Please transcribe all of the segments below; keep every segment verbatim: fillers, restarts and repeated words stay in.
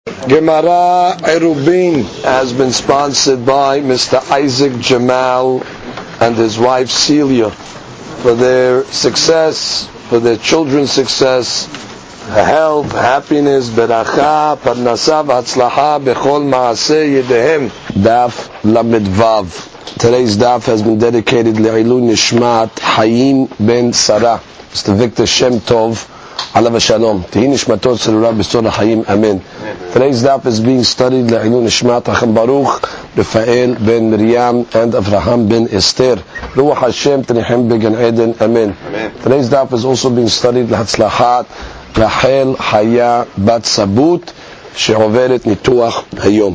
Gemara Erubin has been sponsored by Mister Isaac Jamal and his wife Celia for their success, for their children's success, health, happiness, beracha, parnasa, v'hatzlacha, bechol ma'aseh yedehem. Daf Lamed Vav. Today's daf has been dedicated le'ilui nishmat Hayim ben Sarah, Mister Victor Shem Tov, Alav Shalom. Tehi nishmatot tzarura b'sor ha'Hayim. Amen. Today's daf is being studied le'ilui nishmat Hacham Baruch, Rafael ben Miriam, and Avraham ben Esther. Ruach Hashem tenihem began Eden. Amen. Today's daf is also being studied le'hatzlachat Rachel Haya bat Sabut she'overet nituach hayom.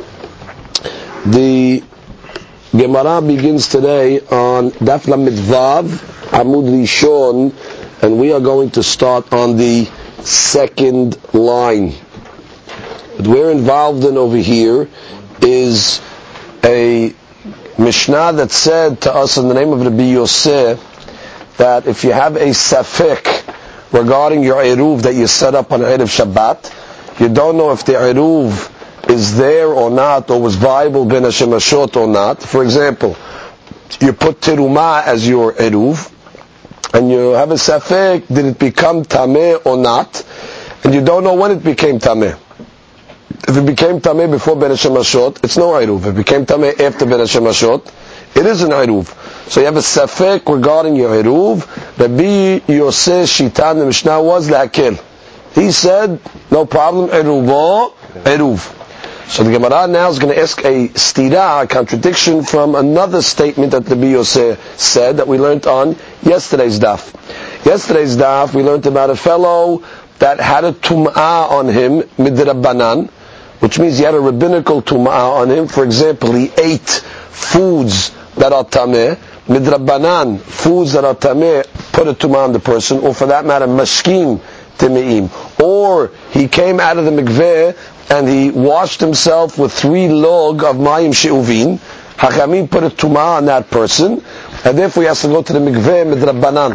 The Gemara begins today on Daf Lamed Vav Amud Rishon, and we are going to start on the second line. What we're involved in over here is a Mishnah that said to us in the name of Rabbi Yosef that if you have a safek regarding your eruv that you set up on Erev Shabbat, you don't know if the eruv is there or not, or was viable ben hashemashot or not. For example, you put teruma as your eruv, and you have a safek, did it become tameh or not, and you don't know when it became tameh. If it became tameh before ben hashemashot, it's no eruv. If it became tameh after ben hashemashot, it is an eruv. So you have a safek regarding your eruv. Rabbi Yosef Shitan, the Mishnah was lakel. He said, no problem, eruvo, eruv. So the Gemara now is going to ask a stira, a contradiction from another statement that Rabbi Yosef said that we learned on yesterday's daf. Yesterday's daf, we learned about a fellow that had a tum'ah on him, midrabbanan, which means he had a rabbinical tum'ah on him. For example, he ate foods that are tameh, midrabbanan, foods that are tameh, put a tum'ah on the person, or for that matter, mashkim temeim. Or he came out of the mikveh and he washed himself with three log of mayim she'uvin. Hachamim put a tum'ah on that person, and therefore he has to go to the mikveh midrabbanan.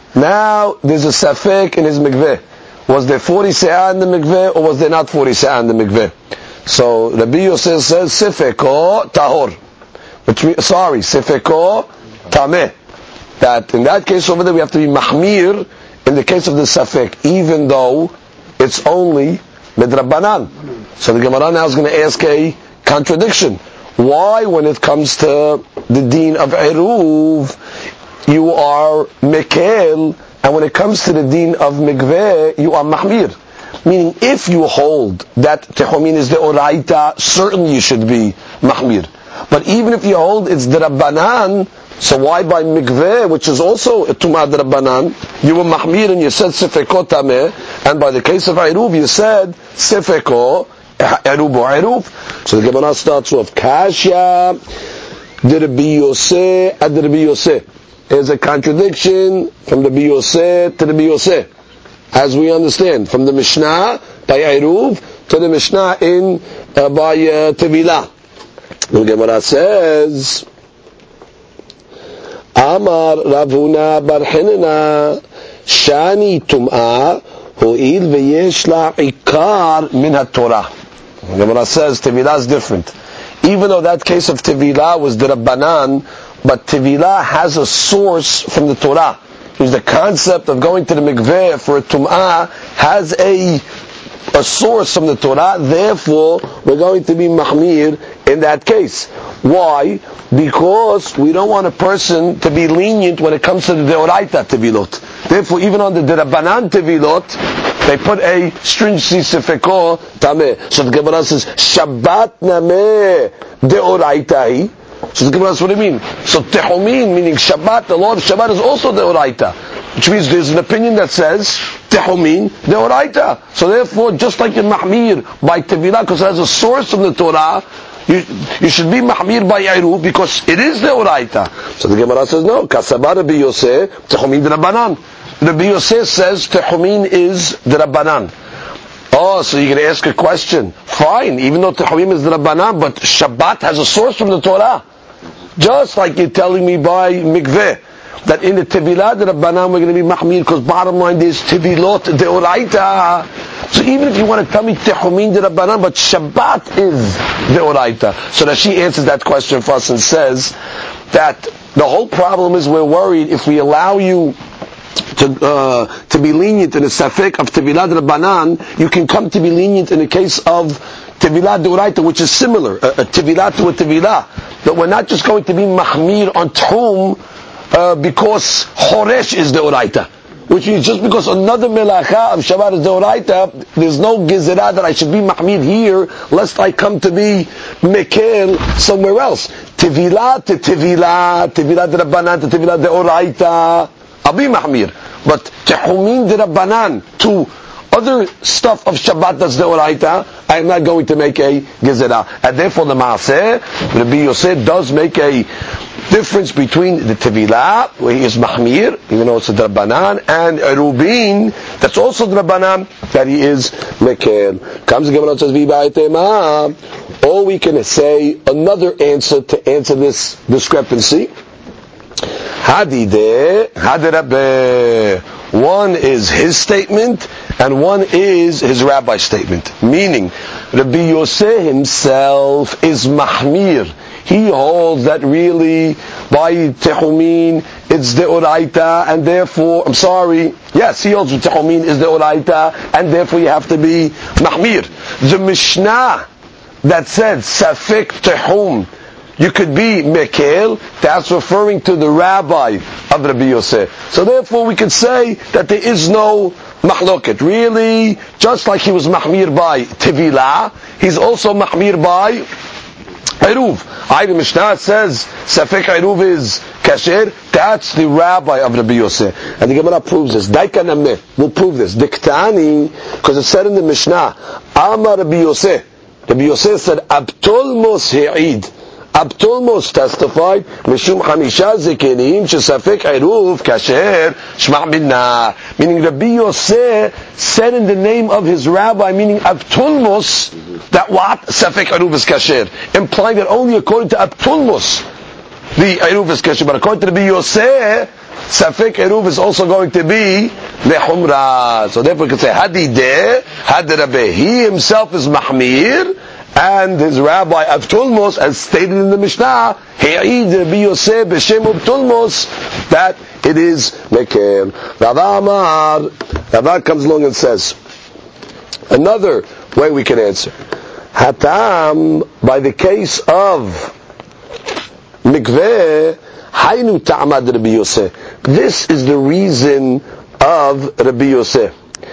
Now there's a safek in his mikveh. Was there forty se'ah in the mikveh, or was there not forty se'ah in the mikveh? So Rabbi Yosef says sifeko tahor. Which, sorry, sifeko tameh. That in that case over there we have to be mahmir in the case of the safek, even though it's only midrabbanan. So the Gemara now is going to ask a contradiction. Why, when it comes to the deen of eruv, you are mekel, and when it comes to the deen of mikveh, you are mahmir? Meaning, if you hold that tehumin is the oraita, certainly you should be mahmir. But even if you hold it's the rabbanan, so why by mikveh, which is also a tumah rabbanan, you were mahmir and you said sifeko tameh, and by the case of eruv you said sifeko eruv or eruv. So the Gemara starts off kasha de Rabbi Yosef ad Rabbi Yosef. There's a contradiction from Rabbi Yosef to Rabbi Yosef, as we understand, from the Mishnah by eruv to the Mishnah in uh, by uh, tevilah. The Gemara says, Amar Ravuna bar Hinina Shani Tum'ah Ho'il V'yesh La Ikar Min HaTorah. The Gemara says Tevilah is different. Even though that case of Tevilah was the Rabbanan, but Tevilah has a source from the Torah. Because the concept of going to the mikveh for a Tum'ah has a a source from the Torah, therefore we're going to be mahmir in that case. Why? Because we don't want a person to be lenient when it comes to the deoraita tevilot. Therefore, even on the Rabbanan tevilot, they put a stringency sifeko tameh. So the Gemara says, Shabbat nameh deoraita. So the Gemara says, what do you mean? So tehumin, meaning Shabbat, the Lord of Shabbat is also deoraita. Which means there's an opinion that says tehumin deoraita. So therefore, just like in mahmir by tevilah, because it has a source from the Torah, you, you should be mahmir by eruv because it is deoraita. So the Gemara says no. Kasaba Rabbi Yosef tehumin d'Rabbanan. Rabbi Yosef says tehumin is d'Rabbanan. Oh, so you're going to ask a question. Fine, even though tehumin is d'Rabbanan, but Shabbat has a source from the Torah. Just like you're telling me by mikveh that in the tevilah the Rabbanan we're going to be mahmir because bottom line is tevilot deoraita. So even if you want to tell me Tehumin de Rabbanan, but Shabbat is the Oraita. So that she answers that question for us and says that the whole problem is we're worried if we allow you to uh, to be lenient in the Safek of Tevilah de Rabbanan, you can come to be lenient in the case of Tevilah de Oraita, which is similar, a, a Tevilah to a Tevilah. But we're not just going to be Mahmir on Tuhum uh, because Horesh is the Oraita. Which means just because another melacha of Shabbat is the Oraita, there's no gizerah that I should be mahmid here, lest I come to be mekel somewhere else. Tevilah to Tevilah, Tevilah de Rabbanan to Tevilah de Oraita, I'll be mahmir. But Tehumin de Rabbanan to other stuff of Shabbat that's the Oraita, I am not going to make a gizerah. And therefore the Maaseh, Rabbi Yosef does make a difference between the Tevilah, where he is Mahmir, even though it's a Drabanan, and a Rubin, that's also Drabanan, that he is Mekel. Comes the Gemara and says, V'ba'etema, or we can say another answer to answer this discrepancy. Hadide, Hadirabe. One is his statement, and one is his rabbi's statement. Meaning, Rabbi Yosef himself is Mahmir. He holds that really by Tehumin it's the Oraita, and therefore, I'm sorry, yes, he holds that Tehumin is the Oraita, and therefore you have to be Mahmir. The Mishnah that said Safek Tehum, you could be Mekel, that's referring to the rabbi of Rabbi Yosef. So therefore we could say that there is no mahloket. Really, just like he was Mahmir by Tevilah, he's also Mahmir by Eruv. I, the Mishnah says Safek Eruv is kasher. That's the rabbi of Rabbi Yosef, and the Gemara proves this. Daikanameh will prove this. Diktani, because it said in the Mishnah, Amar Rabbi Yosef. Rabbi Yosef said, Abtolmos he'id. Abtolmos testified, Mishum Hamisha Zekenim Shesafek Eruv Kasher Shma' Minna. Meaning Rabbi Yosef said in the name of his rabbi, meaning Abtolmos, that what? Safek Eruv is Kasher. Implying that only according to Abtolmos the Eruv is Kasher. But according to Rabbi Yosef, Safek Eruv is also going to be Lehumra. So therefore we can say Hadideh, Hadirabe. He himself is Mahmir, and his rabbi Abtolmos, as stated in the Mishnah, He'id Rabbi Yosef b'shem Abtolmos, that it is Mekel. Rav Amar, Rav comes along and says, another way we can answer. Hatam, by the case of Mikveh, Haynu Ta'amad Rabbi Yosef. This is the reason of Rabbi Yosef.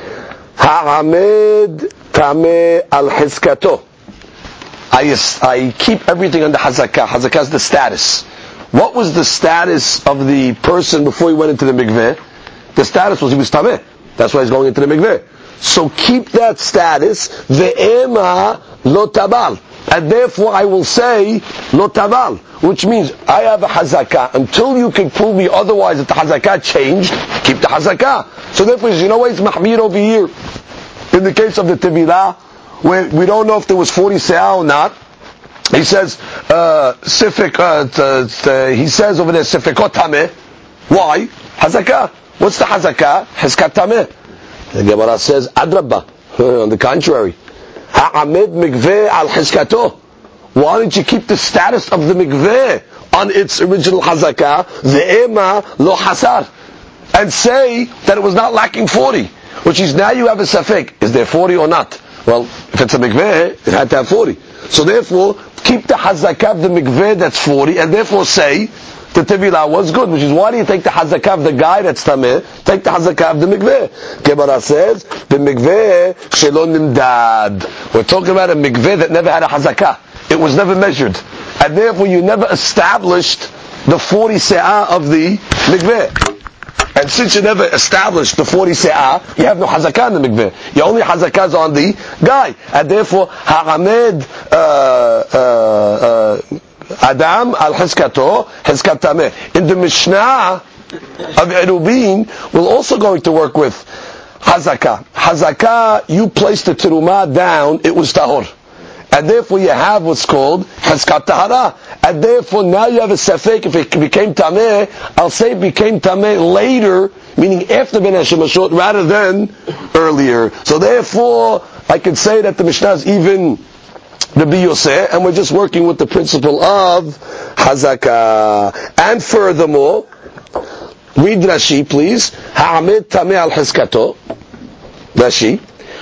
Ha'amed Tameh al Hiskato. I, I keep everything under Hazakah. Hazakah is the status. What was the status of the person before he went into the mikveh? The status was he was tameh. That's why he's going into the mikveh. So keep that status. Ve'ema lo tabal. And therefore I will say lo tabal. Which means I have a Hazakah. Until you can prove me otherwise that the Hazakah changed, keep the Hazakah. So therefore, you know why it's Mahmir over here? In the case of the Tevilah, where we don't know if there was forty se'ah or not. He says, uh, Sifik, uh, t- t- he says over there, Sifikot Tameh. Why? Hazakah. What's the Hazakah? Hizkat Tameh. The Gemara says, Adrabba. On the contrary. Ha'amed mikveh al Hizkato. Why don't you keep the status of the mikveh on its original Hazakah? Ve'ema lo hasar. And say that it was not lacking forty. Which is now you have a Safik. Is there forty or not? Well, if it's a mikveh, it had to have forty. So therefore, keep the hazakah of the mikveh that's forty, and therefore say the tevilah was good. Which is, why do you take the hazakah of the guy that's tameh? Take the hazakah of the mikveh. Gemara says, the mikveh shelo nimdad. We're talking about a mikveh that never had a hazakah. It was never measured. And therefore you never established the forty se'ah of the mikveh. And since you never established the forty se'ah, you have no hazakah in the mikveh. Your only hazakah is on the guy. And therefore, ha'amed uh, uh, uh, Adam al Hizkato, Hizkat Tameh. In the Mishnah of Erubin, we're also going to work with hazakah. Hazakah, you placed the terumah down, it was tahor. And therefore you have what's called Hizkat Tahara. And therefore now you have a Safek, if it became Tameh, I'll say it became Tameh later, meaning after Ben Hashemashot rather than earlier. So therefore, I could say that the Mishnah is even Rabbi Yosef, and we're just working with the principle of Hazakah. And furthermore, read Rashi, please. Ha'amid tameh al hiskato. Rashi.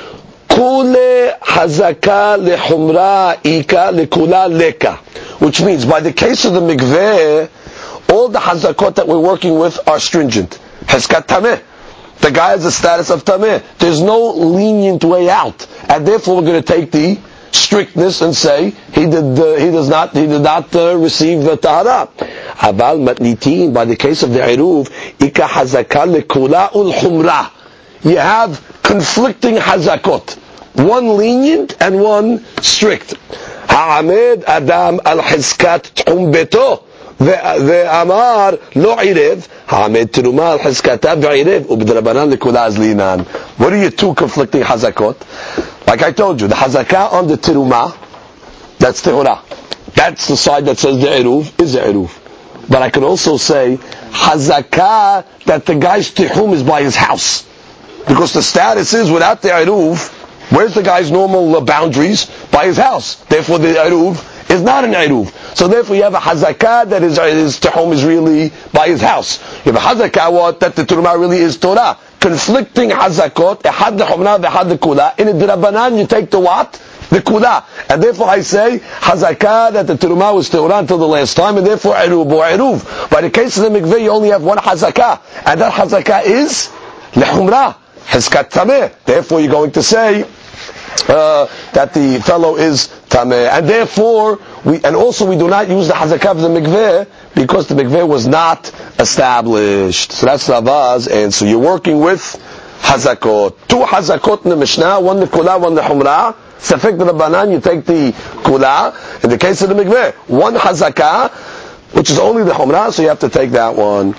Kule hazaka lehumra ika lekula leka. Which means, by the case of the mikveh, all the hazakot that we're working with are stringent. Hizkat tameh. The guy has the status of tameh. There's no lenient way out. And therefore we're going to take the strictness and say he did uh, he does not he did not uh, receive the tahara. Abal matnitin, by the case of the iruv, ika hazaka lekula ul humra. You have conflicting hazakot, one lenient and one strict. Ha'amed adam al hizkat t'hum beto ve'amar lo irev ha'amed teruma al hizkata ve'irev ubdrabanan lekula azlinan. What are your two conflicting hazakot? Like I told you, the hazakah on the teruma, that's tehura. That's the side that says the iruv is the iruv. But I can also say hazakah that the guy's tehum is by his house. Because the status is without the iruv, where's the guy's normal boundaries? By his house. Therefore the iruv is not an iruv. So therefore you have a hazakah that his, his tehum is really by his house. You have a hazakah what that the teruma really is Torah. Conflicting hazakot, ehad lehumra v'ehad lekula. In a drabanan, you take the what? The kula. And therefore I say, hazakah that the teruma was tehura until the last time, and therefore iruv or iruv. By the case of the mikveh, you only have one hazakah. And that hazakah is lehumra, hizkat tameh. Therefore you're going to say, uh, that the fellow is tameh. And therefore, we, and also we do not use the hazakah of the mikveh, because the mikveh was not established. So that's Rav's answer. You're working with hazakot. Two hazakot in the Mishnah, one the kula, one the humra. Safek the Rabbanan, you take the kula. In the case of the mikveh, one hazakah, which is only the humra, so you have to take that one.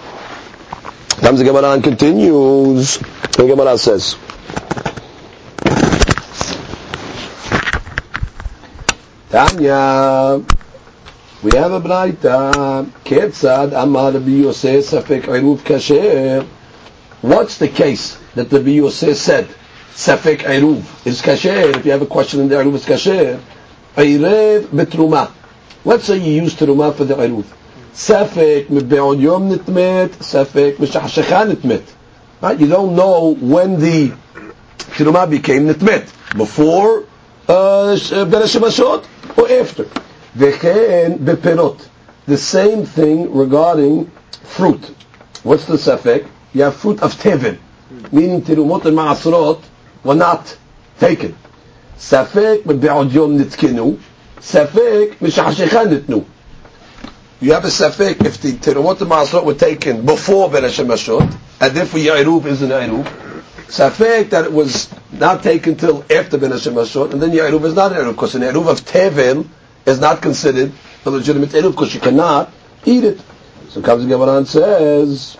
Comes the Gemara and continues. The Gemara says, Tanya, we have a braita. Ketzad amar Rabbi Yosef safek iruv kasher. What's the case that Rabbi Yosef said safek iruv is kasher? If you have a question in the iruv is kasher. Irev betruma. Let's say you use teruma for the iruv. Safek mebe'od yom nitmet. Safek mishachshecha nitmet. Right? You don't know when the teruma became nitmet. Before uh, ben hashemashot or after. V'chen beperot. The same thing regarding fruit. What's the safek? You have fruit of teven, meaning terumot and ma'asrot were not taken. Safek be'od yom nitkenu. Safek mishachshecha nitnu. You have a safek if the terumot and ma'asrot were taken before ben hashemashot, and therefore ya'iruv is an ya'iruv. Safek that it was not taken till after ben hashemashot, and then ya'iruv is not an ya'iruv, because an ya'iruv of teven is not considered a legitimate eruv because you cannot eat it. So comes the Gemara and says,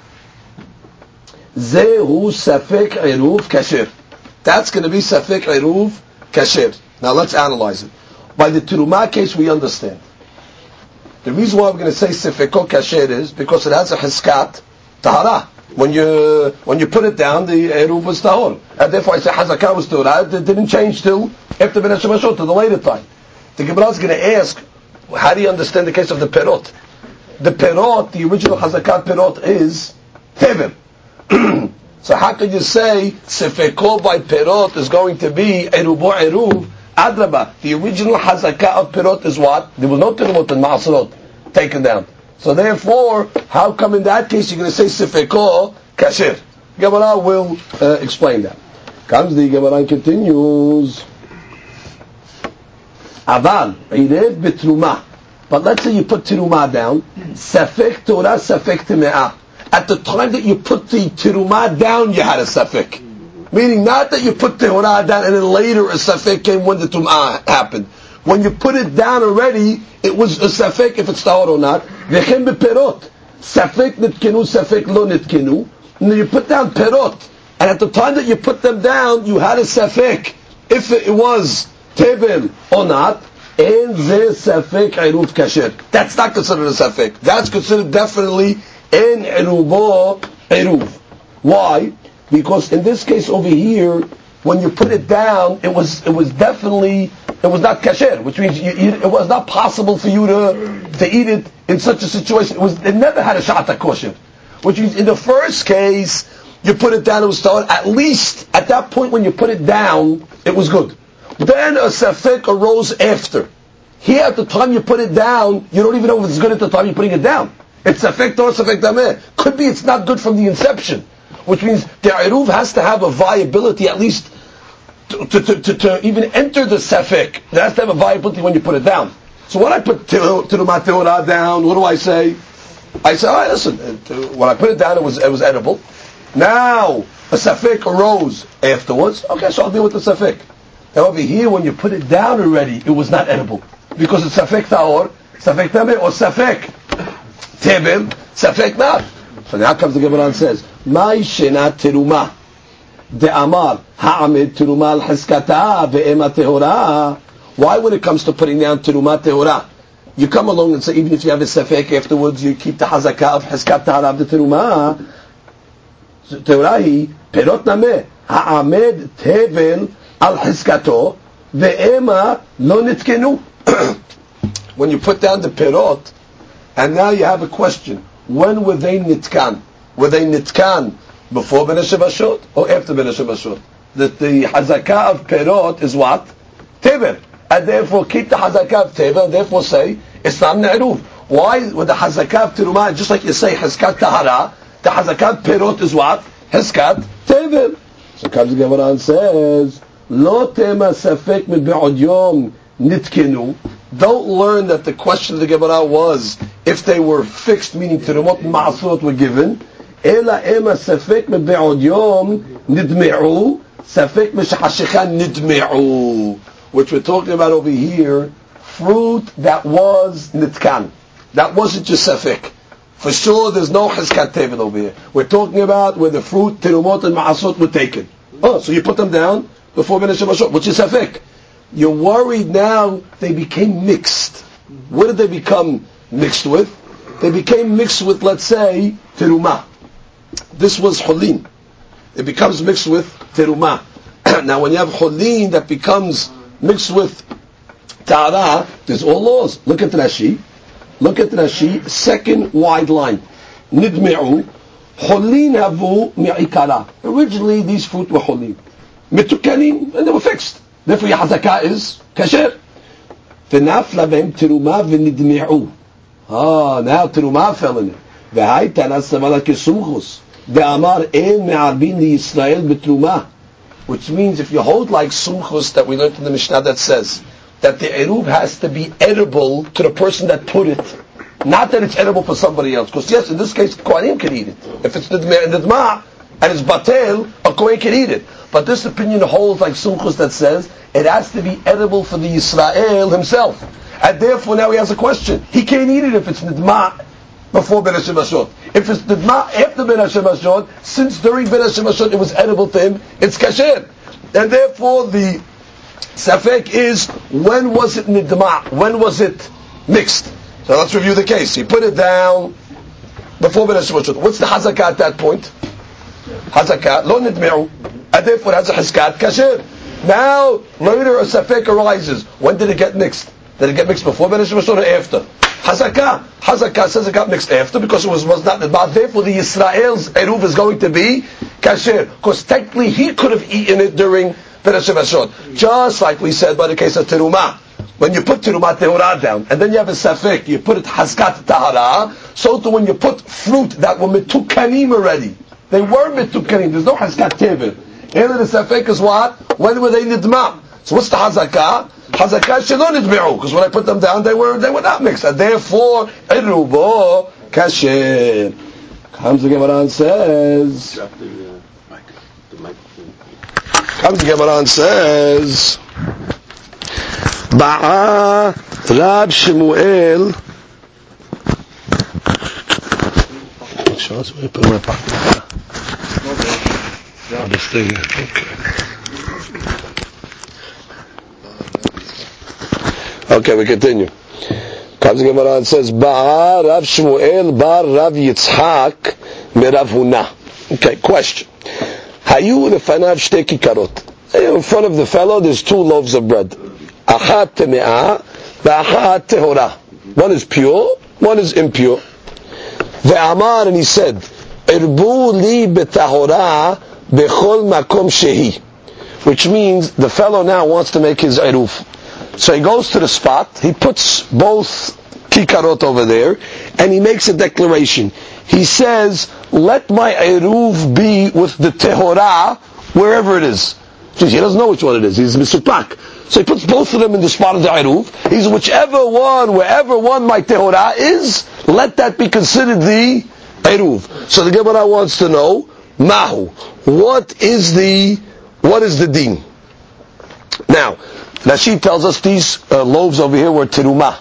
Zehu safek eruv kasher. That's going to be safek eruv kasher. Now let's analyze it. By the teruma case we understand. The reason why we're going to say safeko kasher is because it has a hiskat tahara. When you when you put it down, the eruv was tahor, and therefore I say hazakah was tahara. It didn't change till after ben hashemashot, to the later time. The Gemara is going to ask, how do you understand the case of the perot? The perot, the original Hazakat perot is teven. So how can you say sefeko by perot is going to be erubo eruv? Adraba, the original Hazakah of perot is what? There was no terumot and ma'asrot taken down. So therefore, how come in that case you're going to say sefeko kasher? Gemara will uh, explain that. Comes the Gemara and continues. Aval, irev betruma. But let's say you put teruma down, safek Torah, safek teme'ah. At the time that you put the teruma down, you had a safek. Meaning not that you put Torah down and then later a safek came when the tum'ah happened. When you put it down already, it was a safek if it's tahor or not. V'chem beperot. Safek nitkenu, safek lo nitkenu. And then you put down perot. And at the time that you put them down, you had a safek. If it was tevel or not, and ze safek iruv kasher. That's not considered a safek. That's considered definitely in iruvo iruv. Why? Because in this case over here, when you put it down, it was it was definitely it was not kasher, which means you, you, it was not possible for you to to eat it in such a situation. It was it never had a shata kosher, which means in the first case you put it down, it was started. At least at that point when you put it down, it was good. Then a safek arose after. Here at the time you put it down, you don't even know if it's good at the time you're putting it down. It's safek or safek dameh. Could be it's not good from the inception, which means the eruv has to have a viability at least to, to, to, to, to even enter the safek. It has to have a viability when you put it down. So when I put terumat teorah down, what do I say? I say, all right, listen. When I put it down, it was it was edible. Now a safek arose afterwards. Okay, so I'll deal with the safek. Now over here, when you put it down already, it was not edible because it's safek taor, safek tameh, or safek tevel, safek not. So now comes the Gemara and says, "Mai shenat teruma de amar ha'amid teruma al hiskata ve'ema tehora." Why, when it comes to putting down teruma tehora, you come along and say, even if you have a safek afterwards, you keep the hazakah of hiskat tahara of the teruma. Tehora hi perot nameh ha'amid tevel al hiskato ve'ema lo nitkenu. When you put down the perot, and now you have a question: when were they nitkan? Were they nitkan before Ben Shevashot or after Ben Shevashot? That the hazakah of perot is what? Tevel. And therefore keep the hazakah of tevel, and therefore say, it's not ne'eruv. Why with the hazakah of terumah, just like you say, heskat tahara, the hazakah of perot is what? Heskat tevel. So comes the Gemara and says, Lo tema safek me'be'od yom nitkenu. Don't learn that the question of the Gemara was if they were fixed, meaning terumot ma'asot were given. Ela ema safek me'be'od yom nidme'u, safek meshachashicha nidme'u. Which we're talking about over here, fruit that was nitkan. That wasn't just safek. For sure there's no hizkat tevel over here. We're talking about where the fruit, terumot and ma'asot were taken. Oh, so you put them down before Ben Shevashot, which is safek. You're worried now they became mixed. What did they become mixed with? They became mixed with, let's say, terumah. This was cholin. It becomes mixed with terumah. Now when you have cholin that becomes mixed with tahara, there's all laws. Look at Rashi. Look at Rashi, second wide line. Nidme'u, cholin havu mi'ikara. Originally these fruit were cholin. Mitukanin, and they were fixed. Therefore your hazakah is kasher. V'nafla b'hem terumah v'nidme'u. Ah, now terumah fell in it. V'hai tanas samala kesumchus. Ve'amar en me'arbin li Yisrael b'terumah. Which means if you hold like sumchus that we learned in the Mishnah that says that the eruv has to be edible to the person that put it, not that it's edible for somebody else. Because yes, in this case, Kohanim can eat it. If it's nidma and it's batel, a Kohen can eat it. But this opinion holds like sumchus that says it has to be edible for the Yisrael himself. And therefore now he has a question. He can't eat it if it's nidma before Ben Shevashot. If it's nidma after Ben Shevashot, since during Ben Shevashot it was edible to him, it's kasher. And therefore the safek is, when was it nidma? When was it mixed? So let's review the case. He put it down before Ben Shevashot. What's the hazakah at that point? Hazakah, lo nidme'u. And therefore it has a hizkat kasher. Now, later a safek arises. When did it get mixed? Did it get mixed before Ben Shevashot or after? Hazakah. Hazakah says it got mixed after because it was, was not nidma. Therefore the Yisrael's eruv is going to be kasher. Because technically he could have eaten it during Ben Shevashot. Just like we said by the case of terumah. When you put terumah tehorah down, and then you have a safek, you put it haskat tahara, so too when you put fruit that were mitukanim already. They were mitukanim, there's no haskat tevel. And the safek is what? When were they nidma? So what's the hazakah? Hazakah shelo nidme'u, because when I put them down, they were they were not mixed, and therefore erubo kasher. Comes the Gemara and says. Comes the Gemara and says. Ba'a Rab Shemuel. Okay, we continue. Comes the Gemara and says, Ba'a Rav Shmuel bar Rav Yitzhak me Rav Huna. Okay, question. Hayu lefanav shtei kikarot. In front of the fellow, there's two loaves of bread. Achat teme'ah, ve'achat tehora. One is pure, one is impure. Ve'amar, and he said, Irbu li betahora bechol makom shehi. Which means the fellow now wants to make his iruf. So he goes to the spot, he puts both kikarot over there, and he makes a declaration. He says, let my iruf be with the tehora wherever it is. He doesn't know which one it is. He's misupak. So he puts both of them in the spot of the iruf. He's whichever one, wherever one my tehora is, let that be considered the iruf. So the Gemara wants to know, mahu, what is the what is the deen? Now, Rashi tells us these uh, loaves over here were terumah.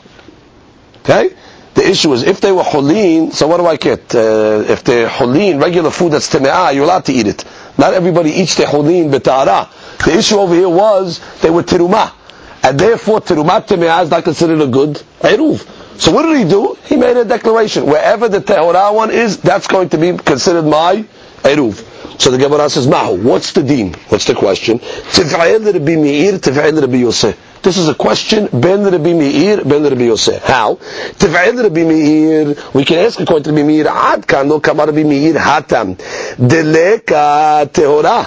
Okay? The issue is, if they were hulin, so what do I get? Uh, if they're hulin, regular food that's teme'ah, you're allowed to eat it. Not everybody eats the hulin b'ta'ara. The issue over here was, they were terumah. And therefore, terumah teme'ah is not considered a good eruv. So what did he do? He made a declaration. Wherever the tehorah one is, that's going to be considered my eruv. So the Gemara says, Mahu, what's the deen? What's the question? Tif'a'il Rabbi Meir, Tif'a'il Rabbi Yosef. This is a question, Ben Rabbi Meir, Ben Rabbi Yosef. How? Tif'a'il Rabbi Meir, we can ask according to Rabbi Meir, Ad kan lo kama Rabbi Meir hatam, deleka tehora,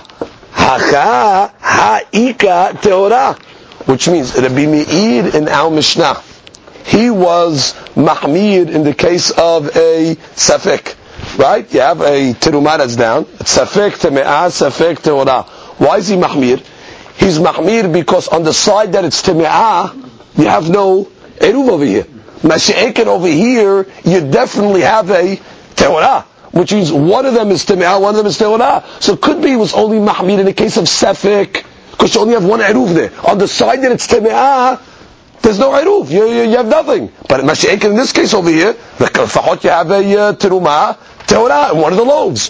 haka ha'ika tehora. Which means, Rabbi Meir in our Mishnah, he was mahmir in the case of a safek. Right? You have a terumah that's down. Safek teme'ah, safek tehora. Why is he mahmir? He's mahmir because on the side that it's teme'ah, you have no eruv over here. Mashi'ekin over here, you definitely have a tehora. Which means one of them is teme'ah, one of them is tehora. So it could be it was only mahmir in the case of safek, because you only have one eruv there. On the side that it's teme'ah, there's no eruv. You, you, you have nothing. But mashi'ekin in this case over here, the kafahot you have a uh, terumah, tehora, in one of the loaves.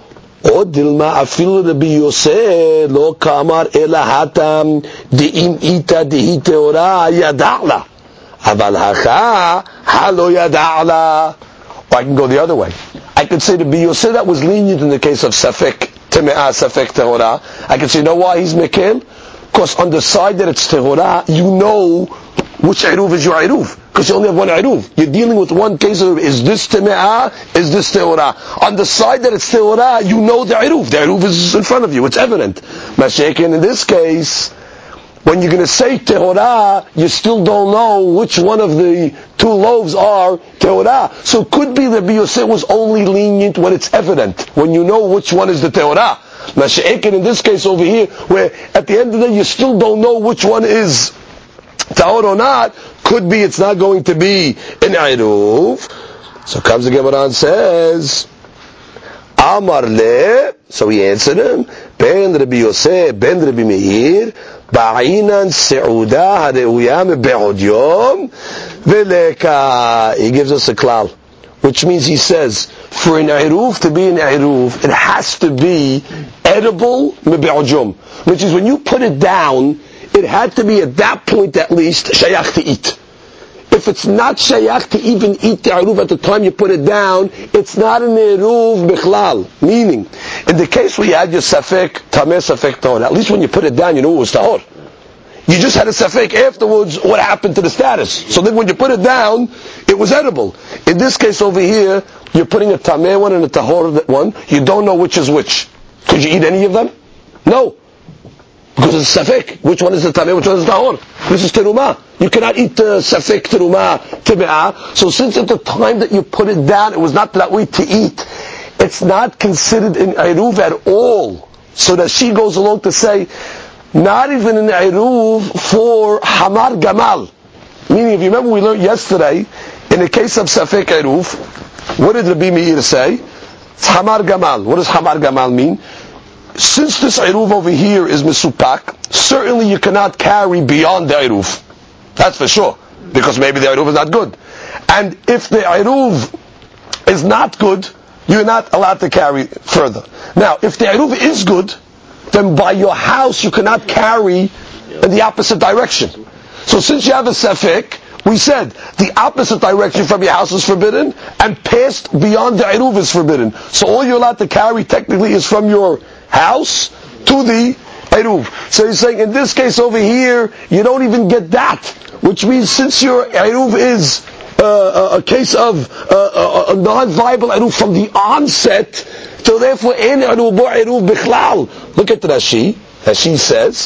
O dilma afil Rabbi Yosef lo kamar ela hatam de'im ita dehi tehora yada'la aval hacha halo yada'la. Or I can go the other way. I could say Rabbi Yosef that was lenient in the case of safek teme'ah, safek tehora. I could say, you know why he's mekel? Because on the side that it's tehora, you know which eruv is your eruv. Because you only have one eruv. You're dealing with one case of, is this teme'ah, is this tehora? On the side that it's tehora, you know the eruv. The eruv is in front of you. It's evident. Mashi'ekin, in this case, when you're going to say tehora, you still don't know which one of the two loaves are tehora. So it could be that Rabbi Yosef was only lenient when it's evident, when you know which one is the tehora. Mashi'ekin, in this case over here, where at the end of the day you still don't know which one is tahor or not, could be it's not going to be an eruv. So comes the Gemara and says, Amar le, so he answered him, Ben Rabbi Yosef, Ben Rabbi Meir, Ba'inan se'uda ha're'uya me'be'od yom, ve'leka. He gives us a klal, which means he says, for an eruv to be an eruv, it has to be edible me'be'od yom. Which is when you put it down, it had to be at that point at least shayach to eat. If it's not shayach to even eat the eruv at the time you put it down, it's not an eruv bichlal. Meaning, in the case where you had your safek, tameh safek tahor, at least when you put it down you know it was tahor. You just had a safek afterwards, what happened to the status? So then when you put it down, it was edible. In this case over here, you're putting a tameh one and a tahor one, you don't know which is which. Could you eat any of them? No. Because it's safek. Which one is the tameh, which one is the tahor? This is terumah. You cannot eat the safek terumah teme'ah. So since at the time that you put it down, it was not that way to eat, it's not considered an eruv at all. So that she goes along to say, not even an eruv for hamar gamal. Meaning, if you remember we learned yesterday, in the case of safek eruv, what did Rabbi Meir say? It's hamar gamal. What does hamar gamal mean? Since this eruv over here is misupak, certainly you cannot carry beyond the eruv. That's for sure. Because maybe the eruv is not good. And if the eruv is not good, you're not allowed to carry further. Now, if the eruv is good, then by your house you cannot carry in the opposite direction. So since you have a safek, We said the opposite direction from your house is forbidden, and past beyond the Eruv is forbidden. So all you're allowed to carry technically is from your house to the Eruv. So he's saying in this case over here, you don't even get that. Which means since your Eruv is uh, a, a case of uh, a, a non-viable Eruv from the onset, so therefore in Eruv or Eruv Bichlal. Look at Rashi. Rashi says,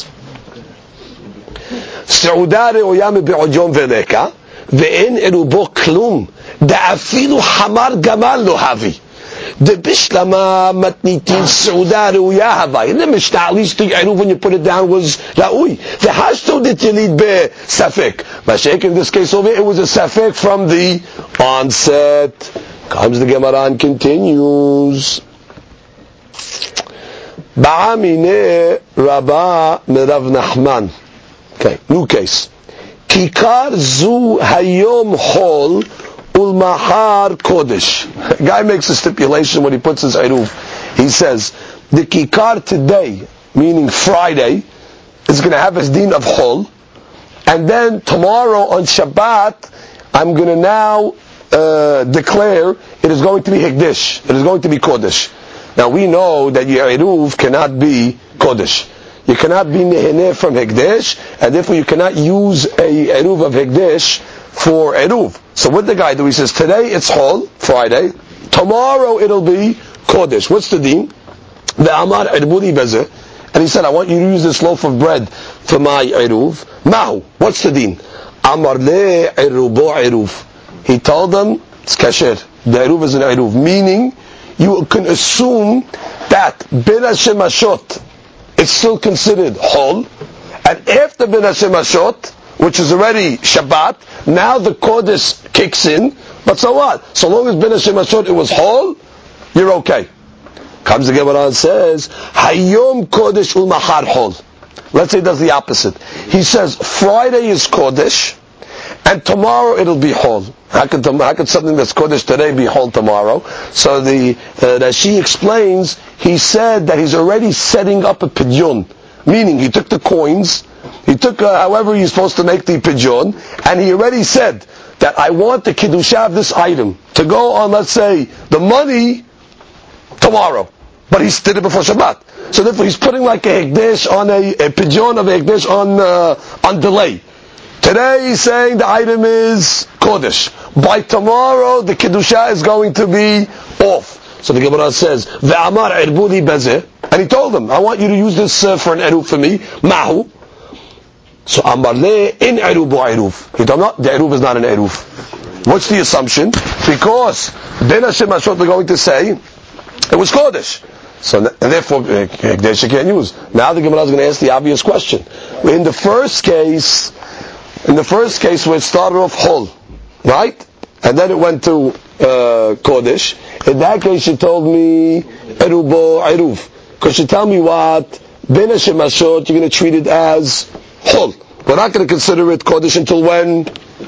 סעודה ראויה מבעודיון ורקע, ואין ערובו כלום, דאפילו חמר גמל לא הביא. דבשלמה מתניתין סעודה ראויה הווי. In the Mishnah, at least the ערוב when you put it down was ראוי. והשתו דתיליד בספק. Masha'ik in this case over here, it was a safek from the onset. Comes the Gemara and continues. Ba'amine Rabba Merav Nachman. Okay, new case. Kikar zu hayom hol ulmahar kodesh. Guy makes a stipulation when he puts his eruv. He says, the kikar today, meaning Friday, is going to have his din of hol, and then tomorrow on Shabbat, I'm going to now uh, declare it is going to be hekdesh. It is going to be kodesh. Now we know that your eruv cannot be kodesh. You cannot be neheneh from Hekdesh, and therefore you cannot use a eruv of Hekdesh for eruv. So what the guy do? He says, today it's Hol, Friday, tomorrow it'll be Kodesh. What's the deen? The Amar Erburi Bezeh, and he said, I want you to use this loaf of bread for my eruv. Mahu, what's the deen? Amar le erubo eruv. He told them, it's kasher. The eruv is an eruv. Meaning, you can assume that Ben Hashemashot, it's still considered Hol, and after Ben Hashemashot, which is already Shabbat, now the Kodesh kicks in, but so what? So long as Ben Hashemashot it was Hol, you're okay. Comes the Gemara and says, Hayom Kodesh ul Mahar Hol. Let's say that's the opposite. He says, Friday is Kodesh, and tomorrow it'll be Hol. How could, how could something that's Kodesh today be Hol tomorrow? So the uh, Rashi explains, he said that he's already setting up a pidyon, meaning he took the coins, he took uh, however he's supposed to make the pidyon, and he already said that I want the Kiddusha of this item to go on, let's say, the money tomorrow. But he did it before Shabbat. So therefore he's putting like a Hekdesh on a, a pidyon of a Hekdesh on, uh, on delay. Today he's saying the item is Kodesh. By tomorrow the Kiddusha is going to be off. So the Gemara says, Ve'amar erbudi bezeh, and he told them, I want you to use this uh, for an eruv for me. Mahu. So Amar le in eruv bo eruv. He told them, no, the eruv is not an eruv. What's the assumption? Because Ben Hashem Hashot they're going to say, it was Kodesh. So, and therefore, Hekdesh you can't use. Now the Gemara is going to ask the obvious question. In the first case, In the first case where it started off Hol, right? And then it went to uh, Kodesh. In that case you told me Erubo Eruv. Because you tell me what? Ben Hashemashot, you're going to treat it as Hol. We're not going to consider it Kodesh until when?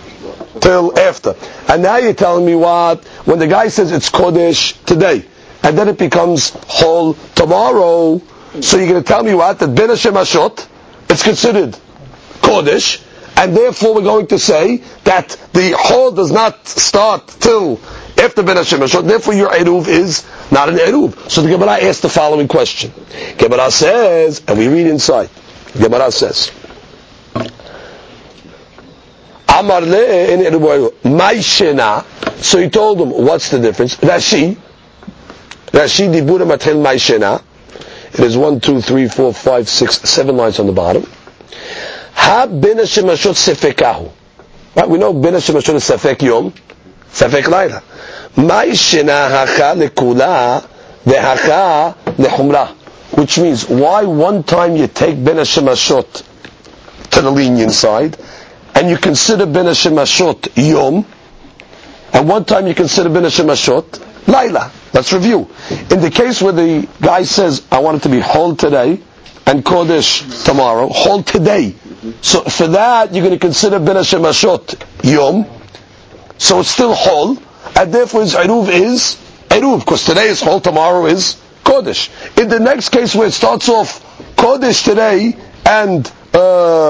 Till after. And now you're telling me what? When the guy says it's Kodesh today, and then it becomes Hol tomorrow, so you're going to tell me what? That Ben Hashemashot, it's considered Kodesh, and therefore we're going to say that the Hol does not start till after Ben Hashemashot, therefore your Eruv is not an Eruv. So the Gemara asks the following question. Gemara says, and we read inside, Gemara says, Amar le in Eruv my shena. So he told him, what's the difference? Rashi, Rashi dibura matel my shena. It is one, two, three, four, five, six, seven lines on the bottom. Ha ben hashemashot sefekahu. Right? We know ben hashemashot is sefek yom, sefek laila. Ma ishena hacha lekula vehacha lechumra. Which means, why one time you take ben hashemashot to the lenient side, and you consider ben hashemashot yom, and one time you consider ben hashemashot laila. Let's review. In the case where the guy says, I want it to be Hol today, and Kodesh tomorrow, Hol today. So for that, you're going to consider Ben Hashemashot Yom. So it's still Hol, and therefore his Eruv is Eruv, because today is Hol, tomorrow is Kodesh. In the next case where it starts off Kodesh today, and uh,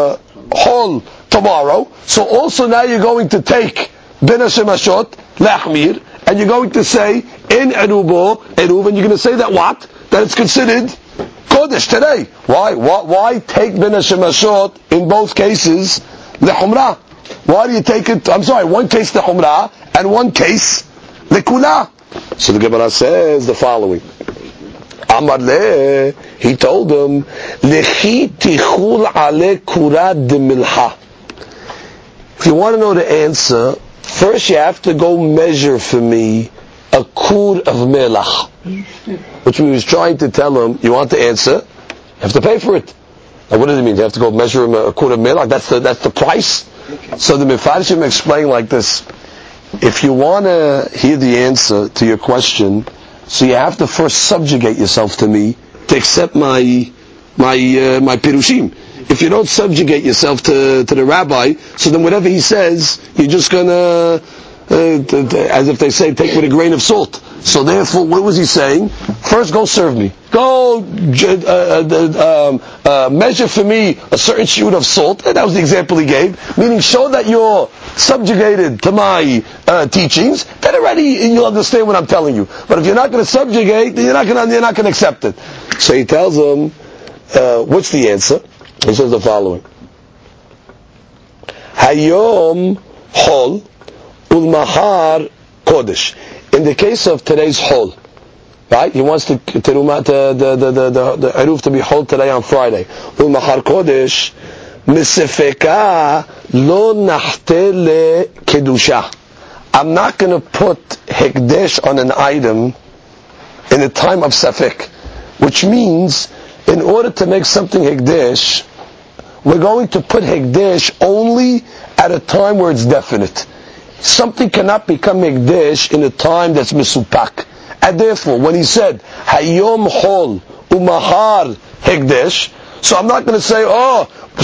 hol tomorrow. So also now you're going to take ben hashemashot lachmir, and you're going to say in erubo eruv, and you're going to say that what? That it's considered kodesh today. Why? Why, why take ben hashemashot in both cases lechumrah? Why do you take it? I'm sorry, one case lechumrah and one case lekula. So the Gemara says the following. Amar le, he told them, lechi tichul ale kurad de milha. If you want to know the answer, first you have to go measure for me a kur of melach. Which we was trying to tell him, you want the answer, you have to pay for it. Now what does it mean? You have to go measure him a kur of melach? That's the, that's the price? So the Mefarshim explain like this. If you want to hear the answer to your question, so you have to first subjugate yourself to me to accept my my uh, my pirushim. If you don't subjugate yourself to to the rabbi, so then whatever he says, you're just gonna, uh, t- t- as if they say, take with a grain of salt. So therefore, what was he saying? First, go serve me. Go uh, uh, um, uh, measure for me a certain shoot of salt. And that was the example he gave. Meaning, show that you're subjugated to my uh, teachings. Then already you'll understand what I'm telling you. But if you're not going to subjugate, then you're not going to you're not going to accept it. So he tells them, uh, what's the answer? He says the following: Hayom hol ulmahar kodesh. In the case of today's hol, right? He wants the teruma, the the the the the, the eruv to be hol today on Friday. Ulmahar kodesh misefeka lo nachte le kedusha. I'm not going to put hekdesh on an item in a time of safek, which means in order to make something hekdesh, we're going to put hekdesh only at a time where it's definite. Something cannot become hekdesh in a time that's misupak. And therefore, when he said, Hayom hol umahar hekdesh, so I'm not going to say, oh,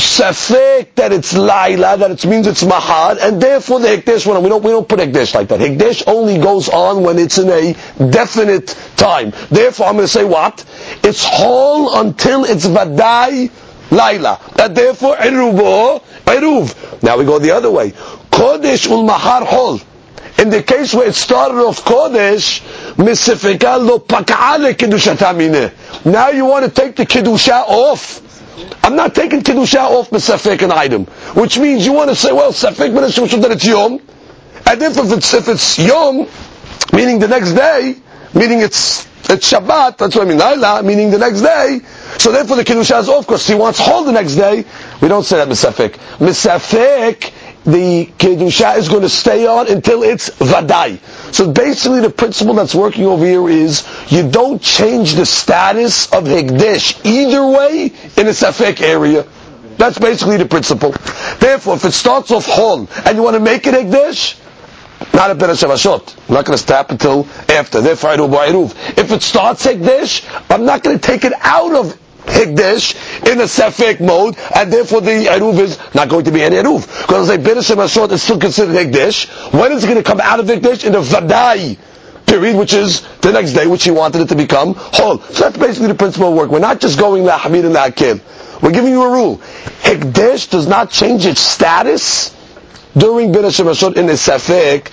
safek that it's laila, that it means it's mahar, and therefore the hekdesh one. We don't we don't put hekdesh like that. Hekdesh only goes on when it's in a definite time. Therefore, I'm going to say what? It's hol until it's vadai laila. That therefore erubo eruv. Now we go the other way. Kodesh ul mahar hol. In the case where it started off Kodesh, misifika lo paka'ale kedushat amineh. Now you want to take the kedusha off. I'm not taking kedusha off misafek an item, which means you want to say, well, safek b'neshushu that it's yom, and if it's if it's yom, meaning the next day, meaning it's it's Shabbat. That's what I mean. Laila, meaning the next day. So therefore the kedusha is off because he wants hol the next day. We don't say that misafek. Misafek. The kedusha is going to stay on until it's vadai. So basically the principle that's working over here is you don't change the status of hekdesh either way in a safek area. That's basically the principle. Therefore, if it starts off hol and you want to make it hekdesh, not a ben hashemashot. I'm not going to stop until after. Therefore, I do ba'eruv. If it starts hekdesh, I'm not going to take it out of hekdesh in a safek mode, and therefore the eruv is not going to be any eruv. Because I say ben hashemashot is still considered hekdesh. When is it going to come out of hekdesh? In the vadai period, which is the next day, which he wanted it to become hol. So that's basically the principle of work. We're not just going lahamid and lahakil. We're giving you a rule. Hekdesh does not change its status during ben hashemashot in the safek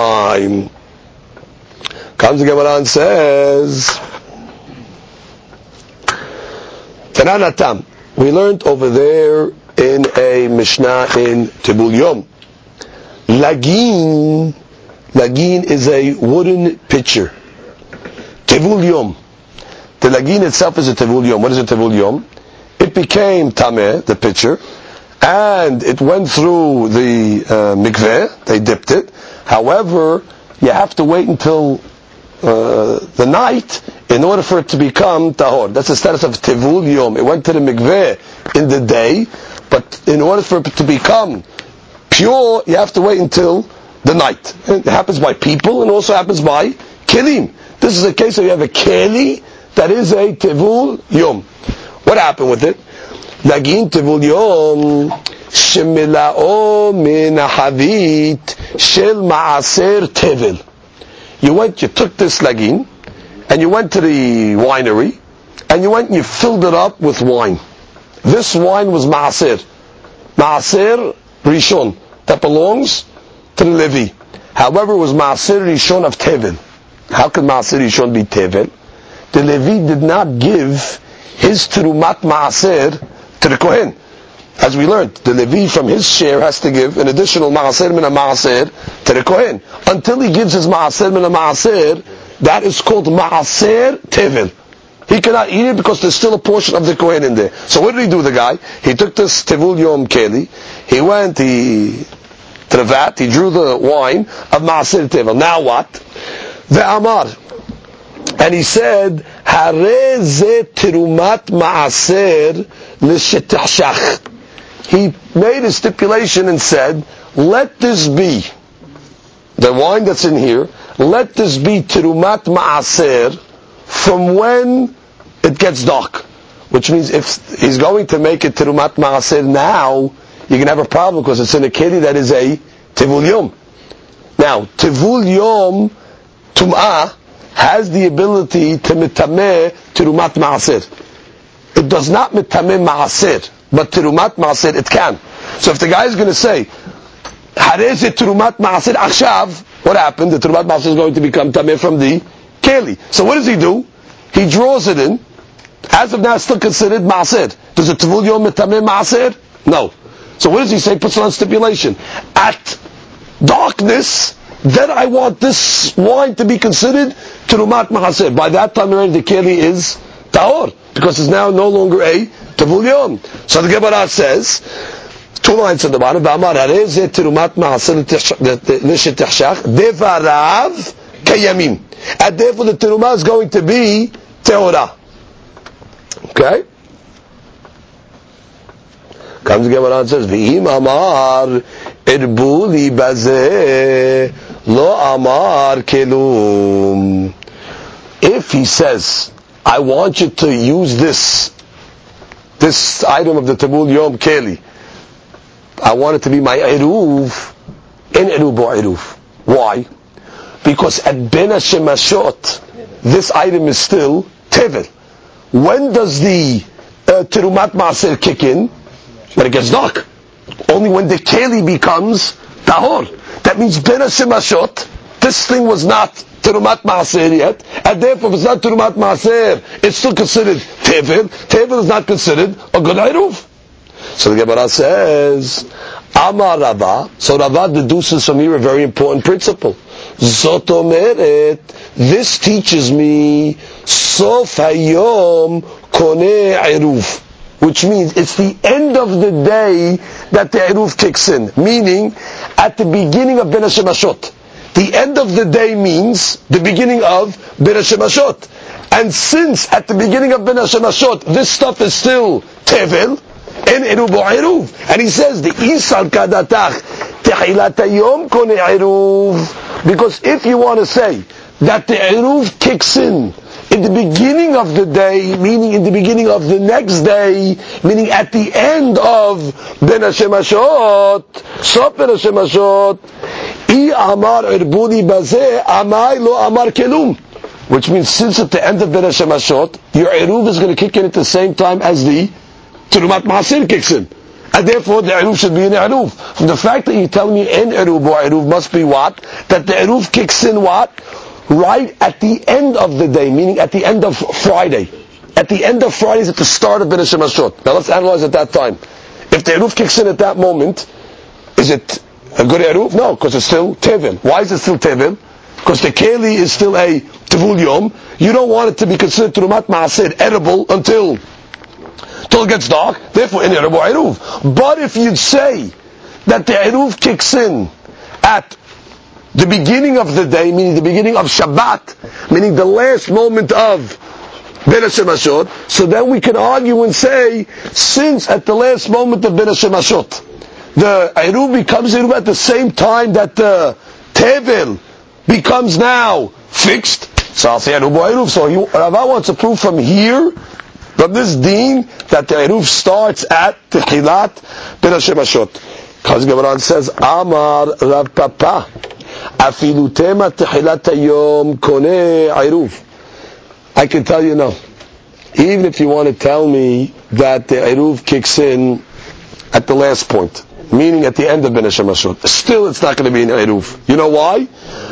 time. Comes the Gemara and says, Tananatam. We learned over there in a Mishnah in Tibul Yom. Lagin, Lagin is a wooden pitcher. Tibul Yom. The Lagin itself is a Tibul Yom. What is a Tibul Yom? It became Tameh, the pitcher, and it went through the uh, mikveh, they dipped it. However, you have to wait until uh, the night in order for it to become tahor. That's the status of tivul yom. It went to the mikveh in the day, but in order for it to become pure, you have to wait until the night. It happens by people and also happens by kelim. This is a case where you have a keli that is a tivul yom. What happened with it? Lagin tivul yom shemilao min havit shel maaser tevel. You went, you took this lagin, and you went to the winery, and you went and you filled it up with wine. This wine was maaser. Maaser Rishon. That belongs to the Levi. However, it was Maaser Rishon of Tevel. How could Maaser Rishon be Tevel? The Levi did not give his Terumat Maaser to the Kohen. As we learned, the Levi from his share has to give an additional Maaser min Maaser to the Kohen. Until he gives his Maaser min Maaser, that is called Maaser Tevel. He cannot eat it because there's still a portion of the Kohen in there. So what did he do, the guy? He took this Tevul Yom Keli, he went he, to the vat, he drew the wine of Maaser Tevel. Now what? The Amar. And he said, Hare ze terumat Maaser l'shetashach. He made a stipulation and said, let this be, the wine that's in here, let this be terumat Maaser from when it gets dark. Which means if he's going to make it terumat Maaser now, you can have a problem because it's in a keli that is a Tevul Yom. Now, Tevul Yom Tum'ah has the ability to mitameh terumat Maaser. It does not mitameh Maaser, but terumat Maaser it can. So if the guy is going to say, Hareze terumat Maaser achshav, what happened? The terumat Maaser is going to become tameh from the keli. So what does he do? He draws it in. As of now, it's still considered Maaser. Does the Tevul Yom mitameh Maaser? No. So what does he say? Puts it on stipulation. At darkness, then I want this wine to be considered terumat Maaser. By that time already the keli is tahor, because it's now no longer a Tevul Yom. So the Gemara says, two lines on the bottom, V'amar hareh ze terumat Maaser l'shetachshach devarav kayamim. And therefore the terumah is going to be teorah. Okay? Comes the Gemara and says, V'im amar irbu li bazeh lo amar kelum. If he says, I want you to use this, this item of the Tevul Yom Keli, I want it to be my eruv, in eruv bo eruv. Why? Because at Ben HaShemashot, this item is still Tevel. When does the uh, Terumat Maaser kick in? When it gets dark. Only when the Keli becomes Tahor. That means Ben HaShemashot, this thing was not Terumat Maaser yet, and therefore if it's not Terumat Maaser, it's still considered Tevel. Tevel is not considered a good Eruv. So the Gemara says, Amar Rava, so Rava deduces from here a very important principle. Zot omeret, this teaches me, Sof hayom koneh eruv, which means it's the end of the day that the eruv kicks in. Meaning, at the beginning of Ben HaShemashot. The end of the day means the beginning of Ben HaShemashot. And since at the beginning of Ben HaShemashot, this stuff is still tevel, en eruv bo eruv. And he says, the isal kadatach, tehilat hayom koneh eruv. Because if you want to say that the eruv kicks in in the beginning of the day, meaning in the beginning of the next day, meaning at the end of Ben HaShemashot, Sof Ben HaShemashot, I amar erbuni bazeh, amai lo amar kelum. Which means since at the end of Ben HaShemashot, your eruv is going to kick in at the same time as the Terumat Maaser kicks in. And therefore the eruv should be an eruv. From the fact that you tell me in eruv or eruv must be what? That the eruv kicks in what? Right at the end of the day, meaning at the end of Friday. At the end of Friday is at the start of Ben HaShemashot. Now let's analyze at that time. If the eruv kicks in at that moment, is it a good eruv? No, because it's still tevel. Why is it still tevel? Because the keli is still a tevul yom. You don't want it to be considered terumat maaser edible until till it gets dark. Therefore, in eruv eruv. But if you'd say that the eruv kicks in at the beginning of the day, meaning the beginning of Shabbat, meaning the last moment of Ben HaShemashot, so then we can argue and say, since at the last moment of Ben HaShemashot, the eruv becomes eruv at the same time that the tevel becomes now fixed, so I'll say eruv eruv. So you, Rava wants to prove from here, from this deen, that the eruv starts at Tehilat Ben HaShemashot. Because Gemara says, Amar Rav Papa, Afilu tema Tehilat hayom koneh eruv. I can tell you no. Even if you want to tell me that the eruv kicks in at the last point, meaning at the end of Ben Hashemashot. Still, it's not going to be an eruv. You know why?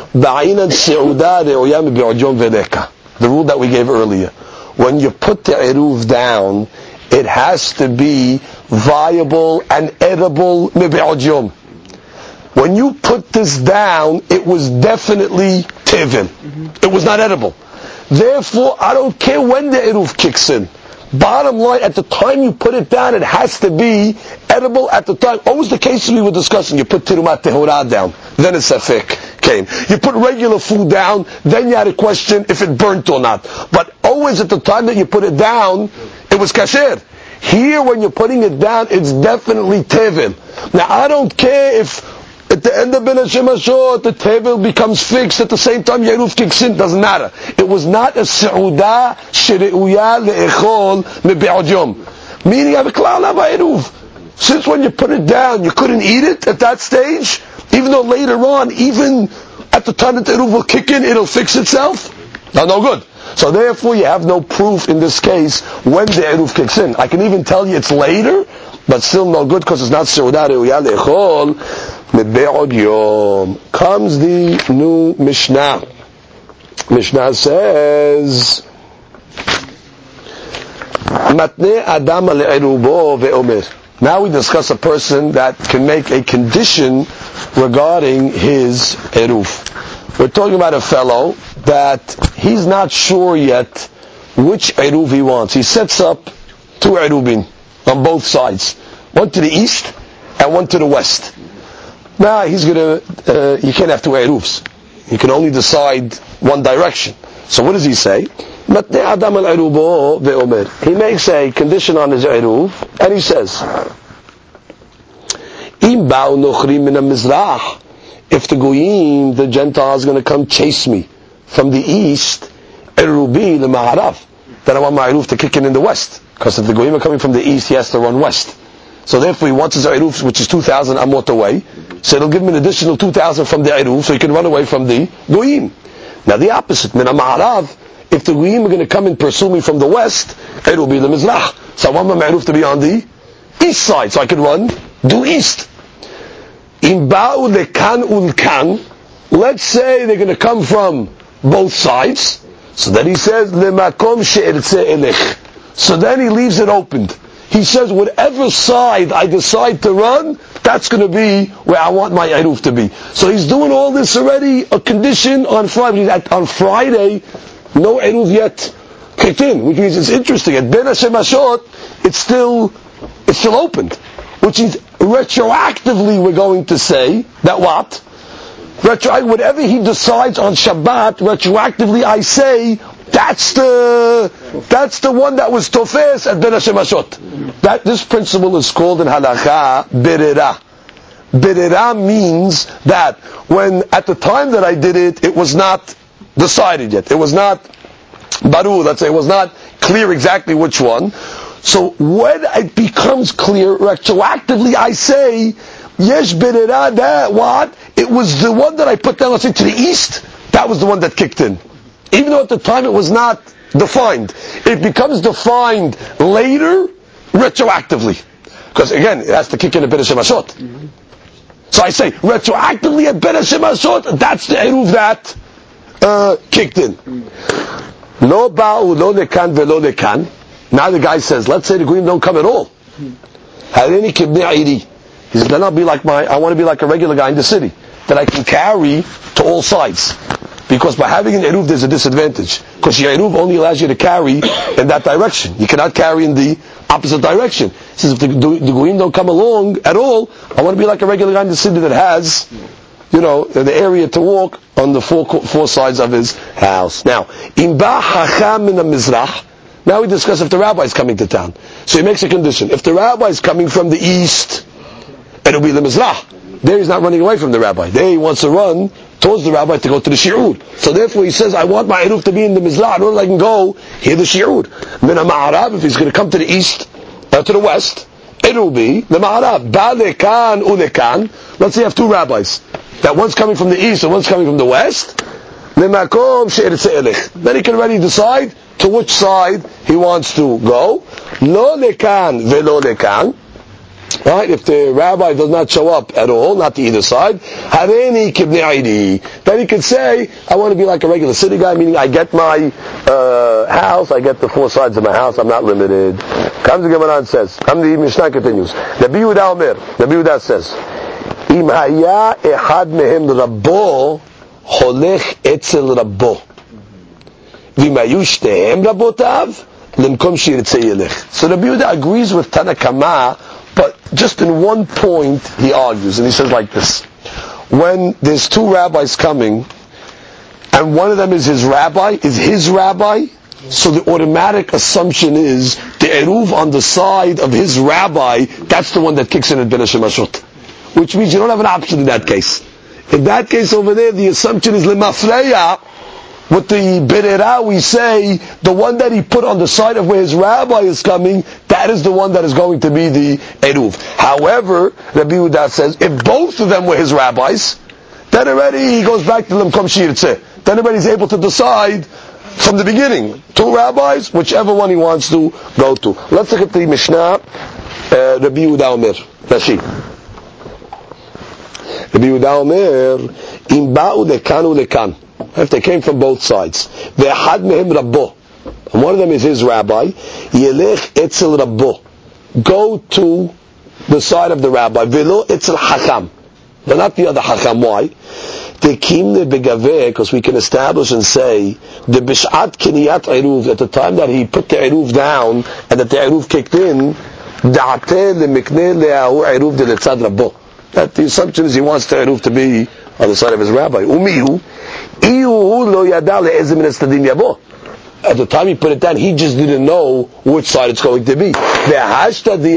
The rule that we gave earlier. When you put the eruv down, it has to be viable and edible. When you put this down, it was definitely tevin. Mm-hmm. It was not edible. Therefore, I don't care when the eruv kicks in. Bottom line, at the time you put it down, it has to be edible at the time. What was the case we were discussing? You put tirumat tehorah down, then a safek came. You put regular food down, then you had a question if it burnt or not. But always at the time that you put it down, it was kasher. Here, when you're putting it down, it's definitely tevil. Now, I don't care if at the end of Ben Hashemashot, the tevil becomes fixed at the same time Yeruv kicks in, doesn't matter. It was not a se'udah shere'uya le'echol me'be'od yom. Meaning, I have a klal Yeruv. Since when you put it down, you couldn't eat it at that stage, even though later on, even at the time that the Yeruv will kick in, it'll fix itself? No, no good. So therefore, you have no proof in this case when the Yeruv kicks in. I can even tell you it's later, but still no good because it's not se'udah re'uya le'echol me'be'od yom. Comes the new Mishnah. Mishnah says, Matne Adam al-Erubo ve'omer. Now we discuss a person that can make a condition regarding his Eruv. We're talking about a fellow that he's not sure yet which Eruv he wants. He sets up two Eruvin on both sides. One to the east and one to the west. Now he's gonna, uh, you can't have two Eruvs. You can only decide one direction. So what does he say? He makes a condition on his Eruv, and he says, if the Goyim, the Gentiles, are going to come chase me from the east, Erubi the Ma'arav, then I want my Eruv to kick in in the west. Because if the Goyim are coming from the east, he has to run west. So therefore he wants his Eruv, which is two thousand amot away, so it'll give him an additional two thousand from the Eruv, so he can run away from the Goyim. Now the opposite, Min Ma'arav, if the Goyim are going to come and pursue me from the west, Erubi the Mizrach. So I want my Eruv to be on the east side, so I can run due east. In Ba'u lekan ulkan, let's say they're going to come from both sides. So then he says, Lemakom she'ertze elech. So then he leaves it opened. He says, whatever side I decide to run, that's going to be where I want my Eruv to be. So he's doing all this already, a condition on Friday. On Friday, no Eruv yet kicked in, which means it's interesting. At Ben Hashemashot, it's still, it's still opened. Which is, retroactively we're going to say, that what? Retro, whatever he decides on Shabbat, retroactively I say, that's the, that's the one that was Tofes at Ben Hashemashot. That, this principle is called in Halakha, Berera. Berera means that when, at the time that I did it, it was not decided yet. It was not Baru, let's say, it was not clear exactly which one. So when it becomes clear, retroactively I say, Yesh Berera, that what? It was the one that I put down, let's say, to the east, that was the one that kicked in. Even though at the time it was not defined. It becomes defined later, retroactively. Because again, it has to kick in at Ben Hashemashot. Mm-hmm. So I say, retroactively at Ben Hashemashot, that's the Eruv that uh, kicked in. Lo ba'u lo lekan velo lekan. Now the guy says, let's say the Goyim don't come at all. Harini kibnei iri. He says, then I'll be like my, I want to be like a regular guy in the city. That I can carry to all sides. Because by having an Eruv there's a disadvantage. Because your Eruv only allows you to carry in that direction. You cannot carry in the opposite direction. He says, if the, the, the Goyim don't come along at all, I want to be like a regular guy in the city that has, you know, the area to walk on the four, four sides of his house. Now, in ba hacham min mizrach. Now we discuss if the rabbi is coming to town. So he makes a condition. If the rabbi is coming from the east, it'll be the Mizrah. There he's not running away from the rabbi. There he wants to run towards the rabbi to go to the shi'ud. So therefore he says, I want my Eruv to be in the Mizrah in order I can go hear the shi'ud. Min ha'ma'arav, if he's going to come to the east, uh, to the west, it'll be the ma'arav. Ba'lekan ulekan. Let's say you have two rabbis. That one's coming from the east and one's coming from the west. Then he can already decide to which side he wants to go. Lo lekan velo lekan. Right? If the rabbi does not show up at all, not to either side, Hareni kibnei aidi. Then he could say, I want to be like a regular city guy, meaning I get my uh, house, I get the four sides of my house, I'm not limited. Comes the Gemara and says, come the Mishnah continues. Rabbi Yehuda Omer, Rabbi Yehuda says, Im haya ehad mehem rabbo, holech etzel rabbo. V'mayu shtehem rabbotav, lemkom shirtzeh yelech. So Rabbi Yehuda agrees with Tanakama, but just in one point he argues, and he says like this. When there's two rabbis coming, and one of them is his rabbi, is his rabbi, so the automatic assumption is the eruv on the side of his rabbi, that's the one that kicks in at Ben Hashemashot. Which means you don't have an option in that case. In that case over there, the assumption is lemafreya. With the berera, we say the one that he put on the side of where his rabbi is coming, that is the one that is going to be the eruv. However, Rabbi Yehuda says, if both of them were his rabbis, then already he goes back to lemkom shirtzeh. Then everybody's able to decide from the beginning. Two rabbis, whichever one he wants to go to. Let's look at the Mishnah, uh, Rabbi Yehuda Omer, Rashi. Rabbi Yehuda Omer, im ba'u lekan ulekan. If they came from both sides. Ve'ahad mehem rabbo. And one of them is his rabbi. Yelech etzel rabbo. Go to the side of the rabbi. Ve'lo etzel hacham. But not the other hacham. Why? Tekimne begaveh, because we can establish and say, the bish'at kiniyat eruv, at the time that he put the eruv down, and that the eruv kicked in, da'ateh lemikneh le'ahu eruv de letzad rabbo. That the assumption is he wants the eruv to be on the side of his rabbi. Umihu, iyu lo yada le'ezeh min estadim yabo. At the time he put it down, he just didn't know which side it's going to be. But now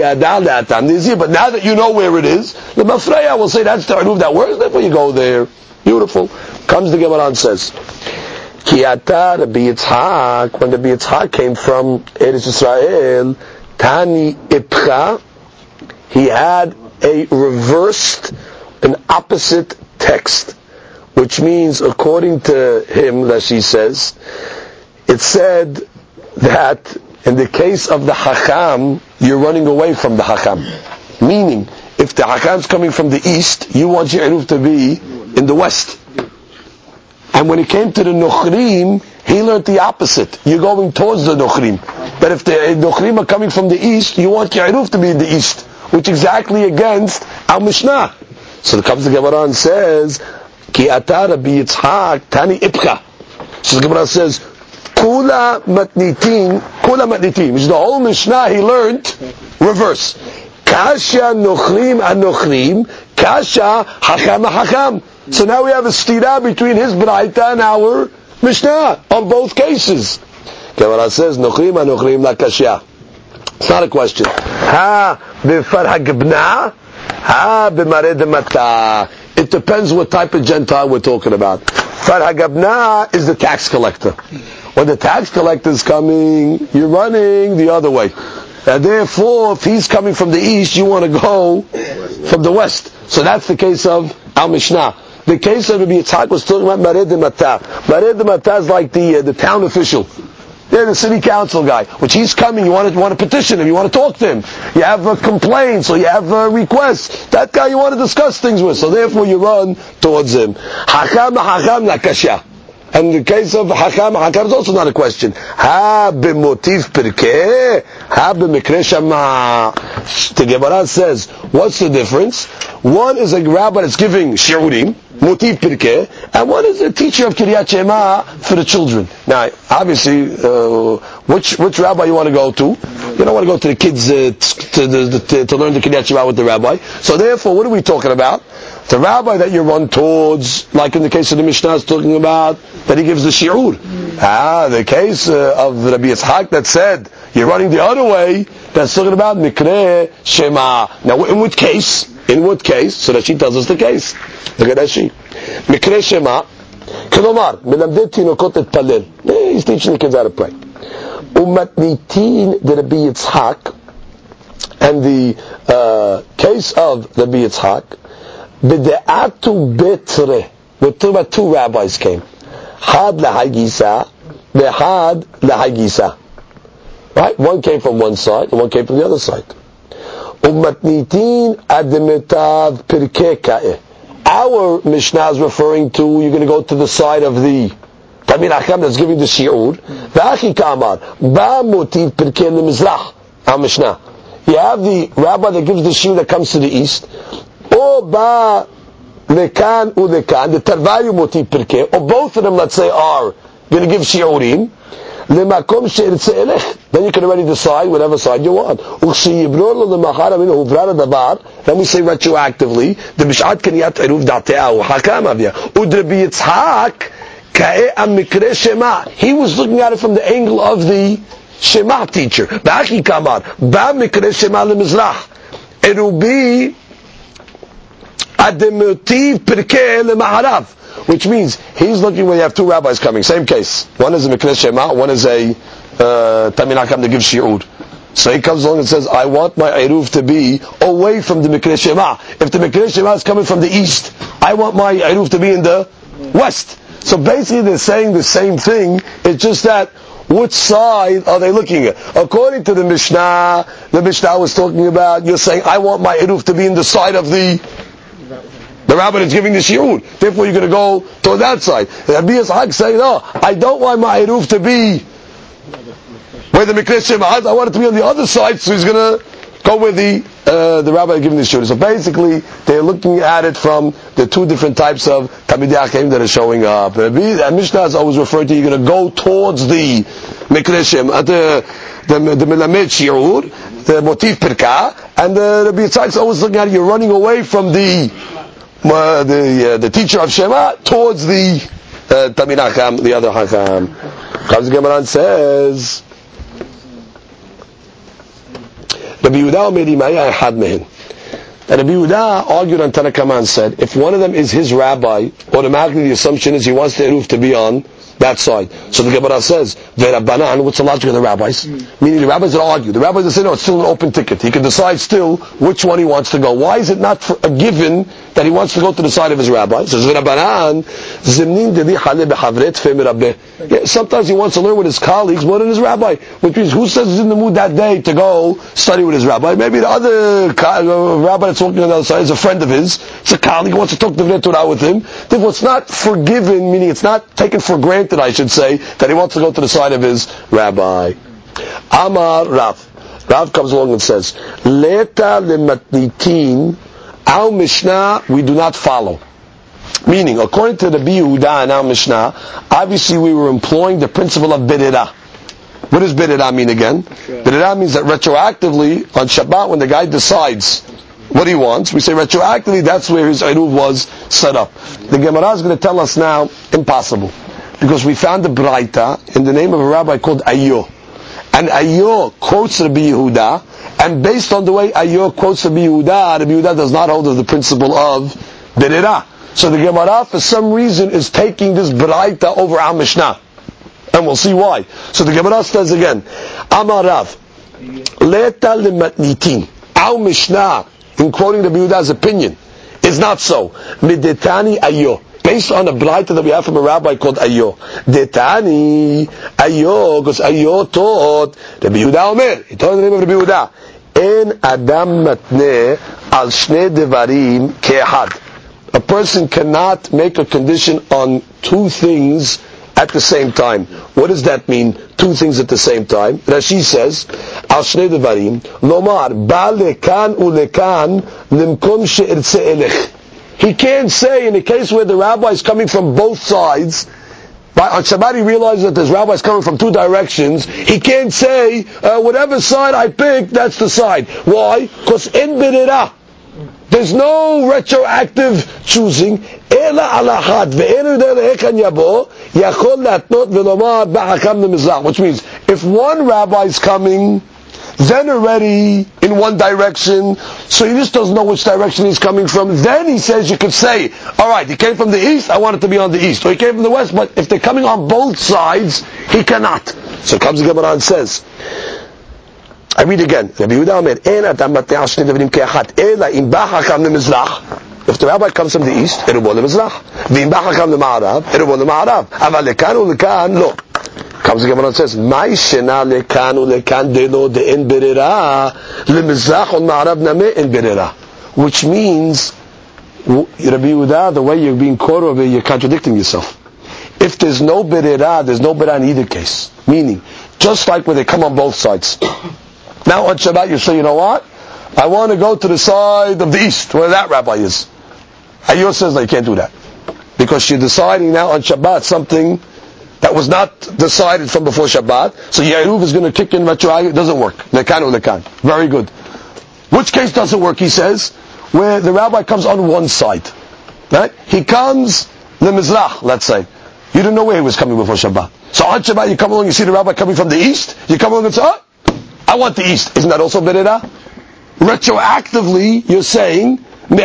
that you know where it is, the Mafreya will say that's the eruv that works, therefore you go there. Beautiful. Comes the Gemara and says, Ki ata Rabbi Yitzhak, when Rabbi Yitzhak came from Eretz Yisrael, Tani Ipcha, he had a reversed, an opposite text, which means, according to him, that she says, it said that in the case of the Hakam, you're running away from the Hakam. Meaning, if the Hakam's coming from the east, you want your eruv to be in the west. And when it came to the Nochrim, he learned the opposite. You're going towards the Nochrim. But if the Nochrim are coming from the east, you want your eruv to be in the east, which is exactly against our Mishnah. So it comes the Gemara and says, Ki ata Rabbi Yitzhak tani ipcha. So the Gemara says, Kula matnitin, Kula matnitin, which is the whole Mishnah he learned reverse. Kasha Nochrim anochrim, Kasha Hakam Hakam. So now we have a stira between his Braita and our Mishnah on both cases. Gemara says, Nochrim anochrim la Kasha. It's not a question. Ha b'far hagibna, ha b'mareh demata. It depends what type of Gentile we're talking about. Far hagabna is the tax collector. When the tax collector is coming, you're running the other way. And therefore, if he's coming from the east, you want to go from the west. So that's the case of Al Mishnah. The case of Rabbi Yitzhak was talking about Mareh de Matah. Mareh de Matah is like the uh, the town official. They're the city council guy. Which he's coming, you want to, you want to petition him, you want to talk to him. You have a complaint, so you have a request. That guy you want to discuss things with. So therefore you run towards him. Hakam hakam la kasha. And the case of Hakam, Hakam is also not a question. Ha b'motiv pirkeh, ha b'mikre shama. The Gemara says, what's the difference? One is a rabbi that's giving shiurim, motiv pirkeh, and one is a teacher of Kiryat Shema for the children. Now, obviously, uh, which which rabbi you want to go to? You don't want to go to the kids uh, to, the, to, to learn the Kiryat Shema with the rabbi. So therefore, what are we talking about? The rabbi that you run towards, like in the case of the Mishnah is talking about, that he gives the shi'ur. Ah, the case uh, of Rabbi Yitzhak that said, you're running the other way, that's talking about Mikre Shema. Now, in what case? In what case? So that she tells us the case. Look at that she. Mikre Shema. Kelomar, Melamdeh Tinokot et Palel. He's teaching the kids how to pray. Umatnitin de Rabbi Yitzhak, and the uh, case of Rabbi Yitzhak, B'de'atu betre. We're talking about two rabbis came. Had lahagisa, v'had lahagisa. Right? One came from one side, and one came from the other side. Umatnitin ademetav pirkei. Our Mishnah is referring to, you're going to go to the side of the Tamir Hakam that's giving the shi'ur. V'achi kamar, ba motiv pirkei lemizrach. Our Mishnah. You have the rabbi that gives the shi'ur that comes to the east. Or ba lekan u lekan, the tarvayu motiv pirkei. Or both of them, let's say, are going to give shi'urim. Lemakom she'irtze elech. Then you can already decide whatever side you want. Then we say retroactively, the Bishat Keniyat Eruv Date'ah Hakam Avya. Udrebi Yitzhak Ka'e Amikre Shema. He was looking at it from the angle of the Shema teacher. Ba'aki Kamar. Ba Mikre Shema Lemizrach. Erubi Ademotiv Pirkei Lemaharav. Which means he's looking when you have two rabbis coming, same case. One is a Mikre Shema, one is a uh, Tamir Hakam to give shi'ur. So he comes along and says, I want my Eruv to be away from the Mikre Shema. If the Mikre Shema is coming from the east, I want my Eruv to be in the west. So basically they're saying the same thing, it's just that which side are they looking at? According to the Mishnah, the Mishnah was talking about, you're saying, I want my Eruv to be in the side of the The rabbi is giving the shi'ur. Therefore you're going to go to that side. Rabbi Yitzhak saying, no, I don't want my Eruv to be where the Mikre Shema is. I want it to be on the other side, so he's going to go where the uh, the rabbi is giving the shi'ur. So basically, they're looking at it from the two different types of Talmidei Hakim that are showing up. Rabbi Mishnah is always referring to, you're going to go towards the Mikre Shema, the the, the Melamed shi'ur, the motif pirka, and the Rabbi Yitzhak is always looking at it, you're running away from the Uh, the uh, the teacher of Shema towards the uh, Tamir Hakam, the other Hakam. Comes the Gemara and says, Rabbi Yehuda Omeri Maya Echad Mehen. And Rabbi Yehuda argued on Tanakama and said, if one of them is his rabbi, automatically the assumption is he wants the Eruv to be on that side. So the Gemara says, Ve'Rabbanan, what's the logic of the rabbis? Mm. Meaning the rabbis that argue. The rabbis that say, no, it's still an open ticket. He can decide still which one he wants to go. Why is it not for a given that he wants to go to the side of his rabbi? So Ve'Rabbanan, Zimnin dedi hale behavret fe merabbeh. Sometimes he wants to learn with his colleagues more than his rabbi. Which means, who says he's in the mood that day to go study with his rabbi? Maybe the other uh, rabbi that's walking on the other side is a friend of his. It's a colleague who wants to talk the Torah with him. Therefore, it's not forgiven, meaning it's not taken for granted, I should say, that he wants to go to the side of his rabbi. Amar Rav. Rav comes along and says, Leta lematnitin, our Mishnah we do not follow. Meaning, according to the Rabbi Yehuda and our Mishnah, obviously we were employing the principle of Bidira. What does Bidira mean again? Sure. Bidira means that retroactively, on Shabbat, when the guy decides what he wants, we say retroactively, that's where his Eruv was set up. The Gemara is going to tell us now, impossible. Because we found a Braita in the name of a rabbi called Ayo. And Ayo quotes Rabbi Yehuda, and based on the way Ayo quotes Rabbi Yehuda, Rabbi Yehuda does not hold of the principle of Bidira. So the Gemara, for some reason, is taking this Braita over our Mishnah. And we'll see why. So the Gemara says again, Amar Rav, Leta lematnitin. Our Mishnah, in quoting Rabbi Yehuda's opinion, is not so. Midetani Ayo. Based on a Braita that we have from a rabbi called Ayo. Detani Ayo, because Ayo taught Rabbi Yehuda Omer. He taught in the name of Rabbi Yehuda. En Adam matne al shnei devarim ke'ehad. A person cannot make a condition on two things at the same time. What does that mean? Two things at the same time. Rashi says, al shnei devarim, lomar, ba lekan u lekan, limkom she'irtze elech. He can't say, in a case where the rabbi is coming from both sides, right, on Shabbat he realizes that there's rabbis coming from two directions, he can't say, uh, whatever side I pick, that's the side. Why? Because in Bidira, there's no retroactive choosing. Ela alahad ve'enu de'lehekan yabo yachol latnot ve'lomar ba'hakam lemizrach. Which means, if one rabbi is coming, then already in one direction, so he just doesn't know which direction he's coming from, then he says you could say, alright, he came from the east, I want it to be on the east. Or he came from the west, but if they're coming on both sides, he cannot. So comes the Gemara and says, I read again. Rabbi Yehuda Omer, En adam matei al shnei devarim ke'achat, ela im ba hakam lemizrach. If the rabbi comes from the east, erubo lemizrach. V'im ba hakam lema'arav, erubo lema'arav. Aval lekan u lekan, lo. Comes the Gemara and says, "My shena lekanu lekan delo de'en berera lemizrach on ma'arav nameh en berera," which means, Rabbi Yehuda, the way you're being quoted over, you're contradicting yourself. If there's no berera, there's no berera in either case. Meaning, just like when they come on both sides. Now on Shabbat you say, you know what? I want to go to the side of the east, where that rabbi is. Ayur says, no, you can't do that. Because you're deciding now on Shabbat something that was not decided from before Shabbat, so Yeruv is going to kick in retroactively. It doesn't work. Lekan or lekan. Very good. Which case doesn't work, he says, where the rabbi comes on one side. Right? He comes, the Mizrach, let's say. You didn't know where he was coming before Shabbat. So on Shabbat you come along, you see the rabbi coming from the east, you come along and say, oh, I want the east. Isn't that also berera? Retroactively, you're saying,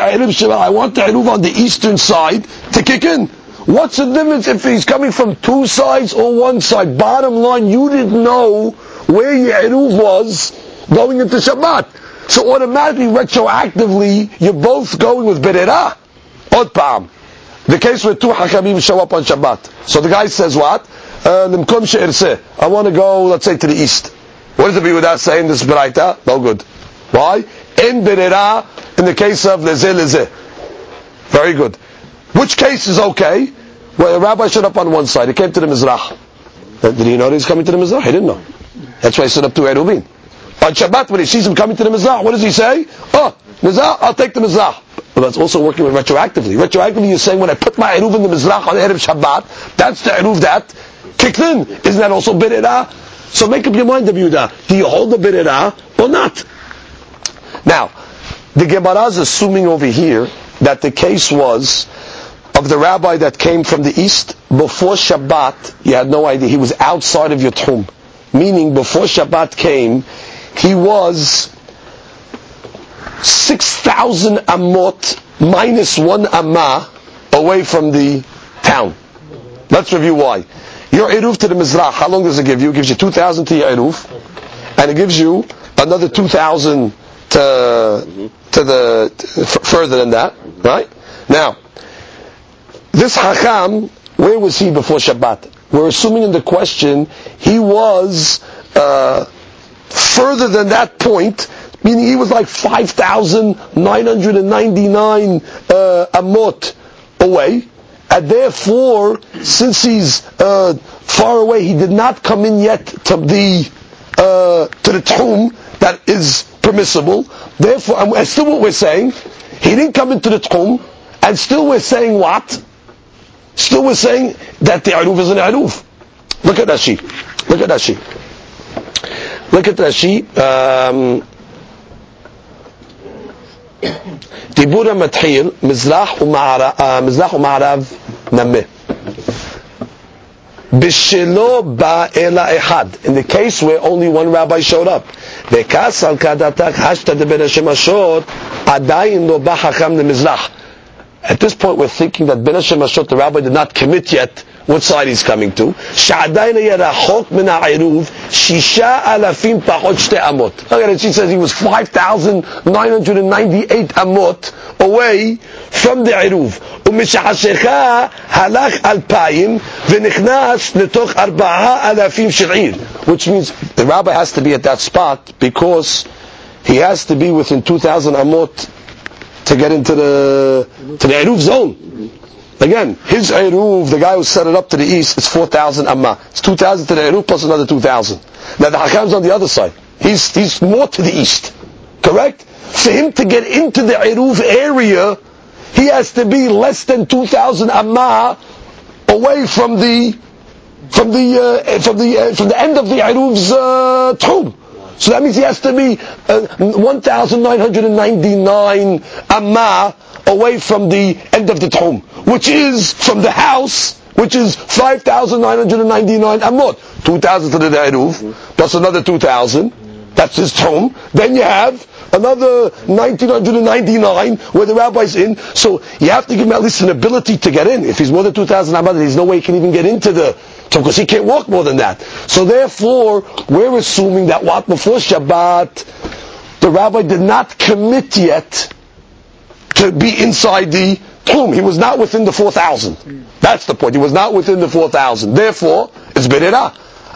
I want the Eruv on the eastern side to kick in. What's the difference if he's coming from two sides or one side? Bottom line, you didn't know where your Eruv was going into Shabbat. So automatically, retroactively, you're both going with berera. Od pa'am. The case where two hakamim show up on Shabbat. So the guy says what? Limkom she'erseh. I want to go, let's say, to the east. What does the Yehuda say in this Baraita? No good. Why? In berera, in the case of lezeh lezeh. Very good. Which case is okay? Well, the rabbi showed up on one side. He came to the Mizrach. Did he know that he's coming to the Mizrach? He didn't know. That's why he stood up to Eruvin. On Shabbat, when he sees him coming to the Mizrach, what does he say? Oh, Mizrach, I'll take the Mizrach. Well, that's also working with retroactively. Retroactively, you're saying when I put my Eruv in the Mizrach on Erev Shabbat, that's the Eruv that kicked in. Isn't that also berera? So make up your mind, Rabbi Yehuda. Do you hold the berera or not? Now, the Gemara is assuming over here that the case was of the rabbi that came from the east. Before Shabbat, you had no idea. He was outside of your tchum. Meaning, before Shabbat came, he was six thousand amot minus one amma away from the town. Let's review why. Your Eruv to the Mizrach, how long does it give you? It gives you two thousand to your Eruv, and it gives you another two thousand to, to the, to, f- further than that, right? Now, this Hacham, where was he before Shabbat? We're assuming in the question, he was uh, further than that point, meaning he was like five thousand nine hundred ninety-nine uh, amot away, and therefore, since he's uh, far away, he did not come in yet to the uh, to the tchum that is permissible. Therefore, and still what we're saying, he didn't come into the tchum, and still we're saying what? Still we're saying that the Eruv is an Eruv. Look at Rashi. Look at Rashi. Look at Rashi. Um, Dibura Mathil, Mizrach u'Ma'arav Nameh. Bishelo ba'ela ehad. In the case where only one rabbi showed up. Ve'kas al kadatak hashta de ben Hashem Ashot, adayin lo ba'chacham le'Mizrach. At this point we're thinking that Ben Hashem Ashot, the rabbi, did not commit yet what side he's coming to. Sha'adayin yerachok min ha'eruv, shisha alafim pachot shte amot. Okay, she says he was five thousand nine hundred ninety-eight amot away from the Eruv. Umishahashecha halach alpayim v'nichnas letoch arba'a alafim shir'ir. Which means the rabbi has to be at that spot because he has to be within two thousand amot to get into the to the Eruv zone. Again, his Eruv, the guy who set it up to the east, is four thousand amma. It's two thousand to the Eruv plus another two thousand. Now the Hakam's on the other side. He's he's more to the east. Correct? For him to get into the Eruv area, he has to be less than two thousand amma away from the from the uh, from the uh, from the end of the Eruv's uh, tchum. So that means he has to be uh, one thousand nine hundred ninety-nine amma away from the end of the tchum, which is from the house, which is five thousand nine hundred ninety-nine amot. two thousand to the Eruv, plus another two thousand, that's his tchum. Then you have another nineteen ninety-nine where the rabbi's in, so you have to give him at least an ability to get in. If he's more than two thousand amot, there's no way he can even get into the tchum, because he can't walk more than that. So therefore, we're assuming that what, before Shabbat, the rabbi did not commit yet to be inside the tchum. He was not within the four thousand. That's the point. He was not within the four thousand. Therefore, it's berera.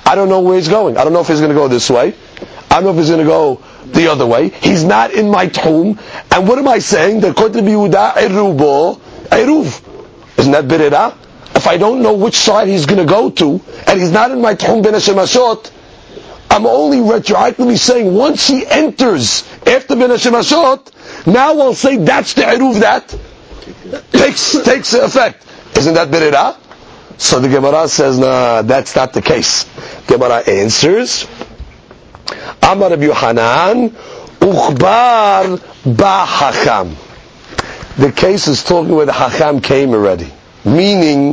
I don't know where he's going. I don't know if he's going to go this way. I don't know if he's going to go the other way. He's not in my Tchum. And what am I saying? The Kotel Yehuda Erubo Eruv. Isn't that Birera? If I don't know which side he's going to go to, and he's not in my Tchum Ben Hashemashot, I'm only retroactively saying once he enters after Ben Hashemashot, now I'll say that's the Eruv that takes takes effect. Isn't that Birera? So the Gemara says, nah, that's not the case. Gemara answers, Amar Rabbi Yochanan, Uchbar ba Hacham. The case is talking where the Hacham came already. Meaning,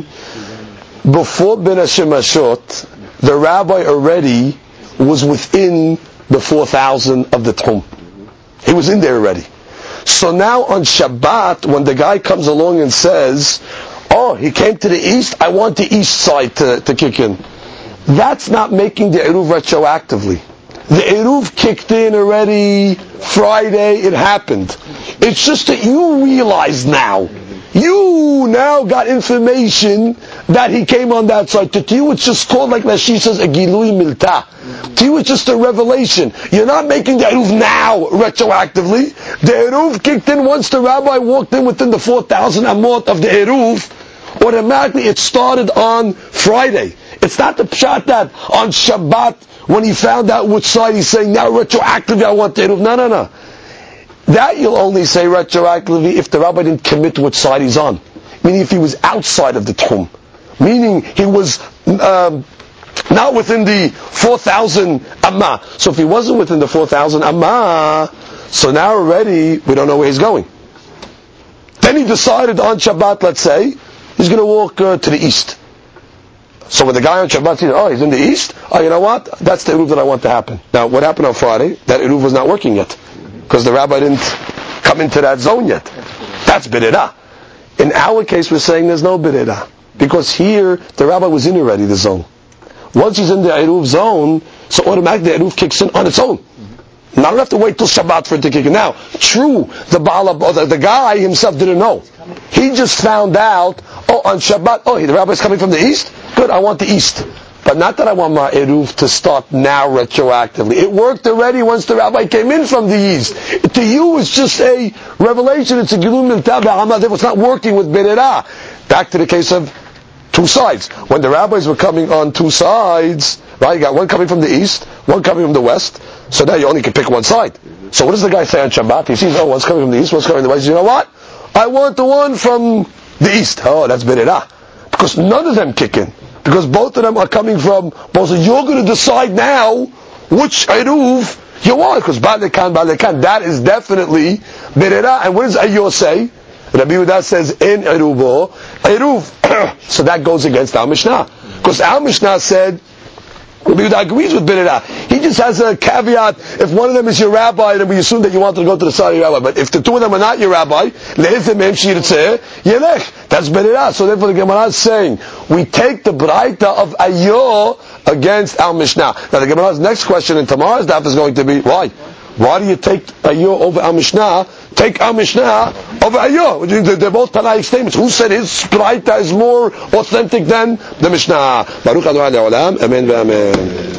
before Ben Hashemashot, the rabbi already was within the four thousand of the Tchum. He was in there already. So now on Shabbat, when the guy comes along and says, oh, he came to the east, I want the east side to, to kick in. That's not making the Eruv retroactively. The Eruv kicked in already Friday, it happened. It's just that you realize now. You now got information that he came on that side. To you it's just called, like Rashi says, a Gilui Milta. To you it's just a revelation. You're not making the Eruv now retroactively. The Eruv kicked in once the rabbi walked in within the four thousand amot of the Eruv. Automatically it started on Friday. It's not the pshat that on Shabbat when he found out which side he's saying, now retroactively I want the Eruv. No, no, no. That you'll only say retroactively if the rabbi didn't commit which side he's on. Meaning if he was outside of the Tchum. Meaning he was um, not within the four thousand amma. So if he wasn't within the four thousand amma, so now already we don't know where he's going. Then he decided on Shabbat, let's say, he's going to walk uh, to the east. So when the guy on Shabbat says, oh, he's in the east, oh, you know what? That's the Eruv that I want to happen. Now, what happened on Friday? That Eruv was not working yet. Because the rabbi didn't come into that zone yet. That's Birera. In our case, we're saying there's no Birera. Because here, the rabbi was in already, the zone. Once he's in the Eruv zone, so automatically the Eruv kicks in on its own. Now, I don't have to wait till Shabbat for it to kick in. Now, true, the Baal, the, the guy himself didn't know. He just found out, oh, on Shabbat, oh, the rabbi's coming from the east? Good, I want the east. But not that I want my Eruv to start now retroactively. It worked already once the rabbi came in from the east. To you, it's just a revelation. It's a Gilum Milta B'Hamad. It's not working with Birera. Back to the case of two sides. When the rabbis were coming on two sides, right, you got one coming from the east, one coming from the west, so now you only can pick one side. So what does the guy say on Shabbat? He sees, oh, one's coming from the east, one's coming from the west. You know what? I want the one from the east. Oh, that's Birera. Because none of them kick in. Because both of them are coming from, both of you're going to decide now which Eruv you want. Because Ba'alekan, Ba'alekan, that is definitely Birera. And what does Ayyur say? Rabbi Yehuda says, in Eruvo, Eruv. So that goes against our Mishnah. Because our Mishnah said, Rabbi Yehuda agrees with Birera. He just has a caveat. If one of them is your rabbi, then we assume that you want to go to the side of your rabbi. But if the two of them are not your rabbi, that's Birera. So therefore the Gemara is saying, we take the Braita of Ayyur against our Mishnah. Now the Gemara's next question in tomorrow's daf is going to be, why? Why do you take Ayyur over our Mishnah? Take our Mishnah over Ayyur. They're both Tanaic statements. Who said his Braita is more authentic than the Mishnah? Baruch Adonai Le'olam. Amen ve'amen.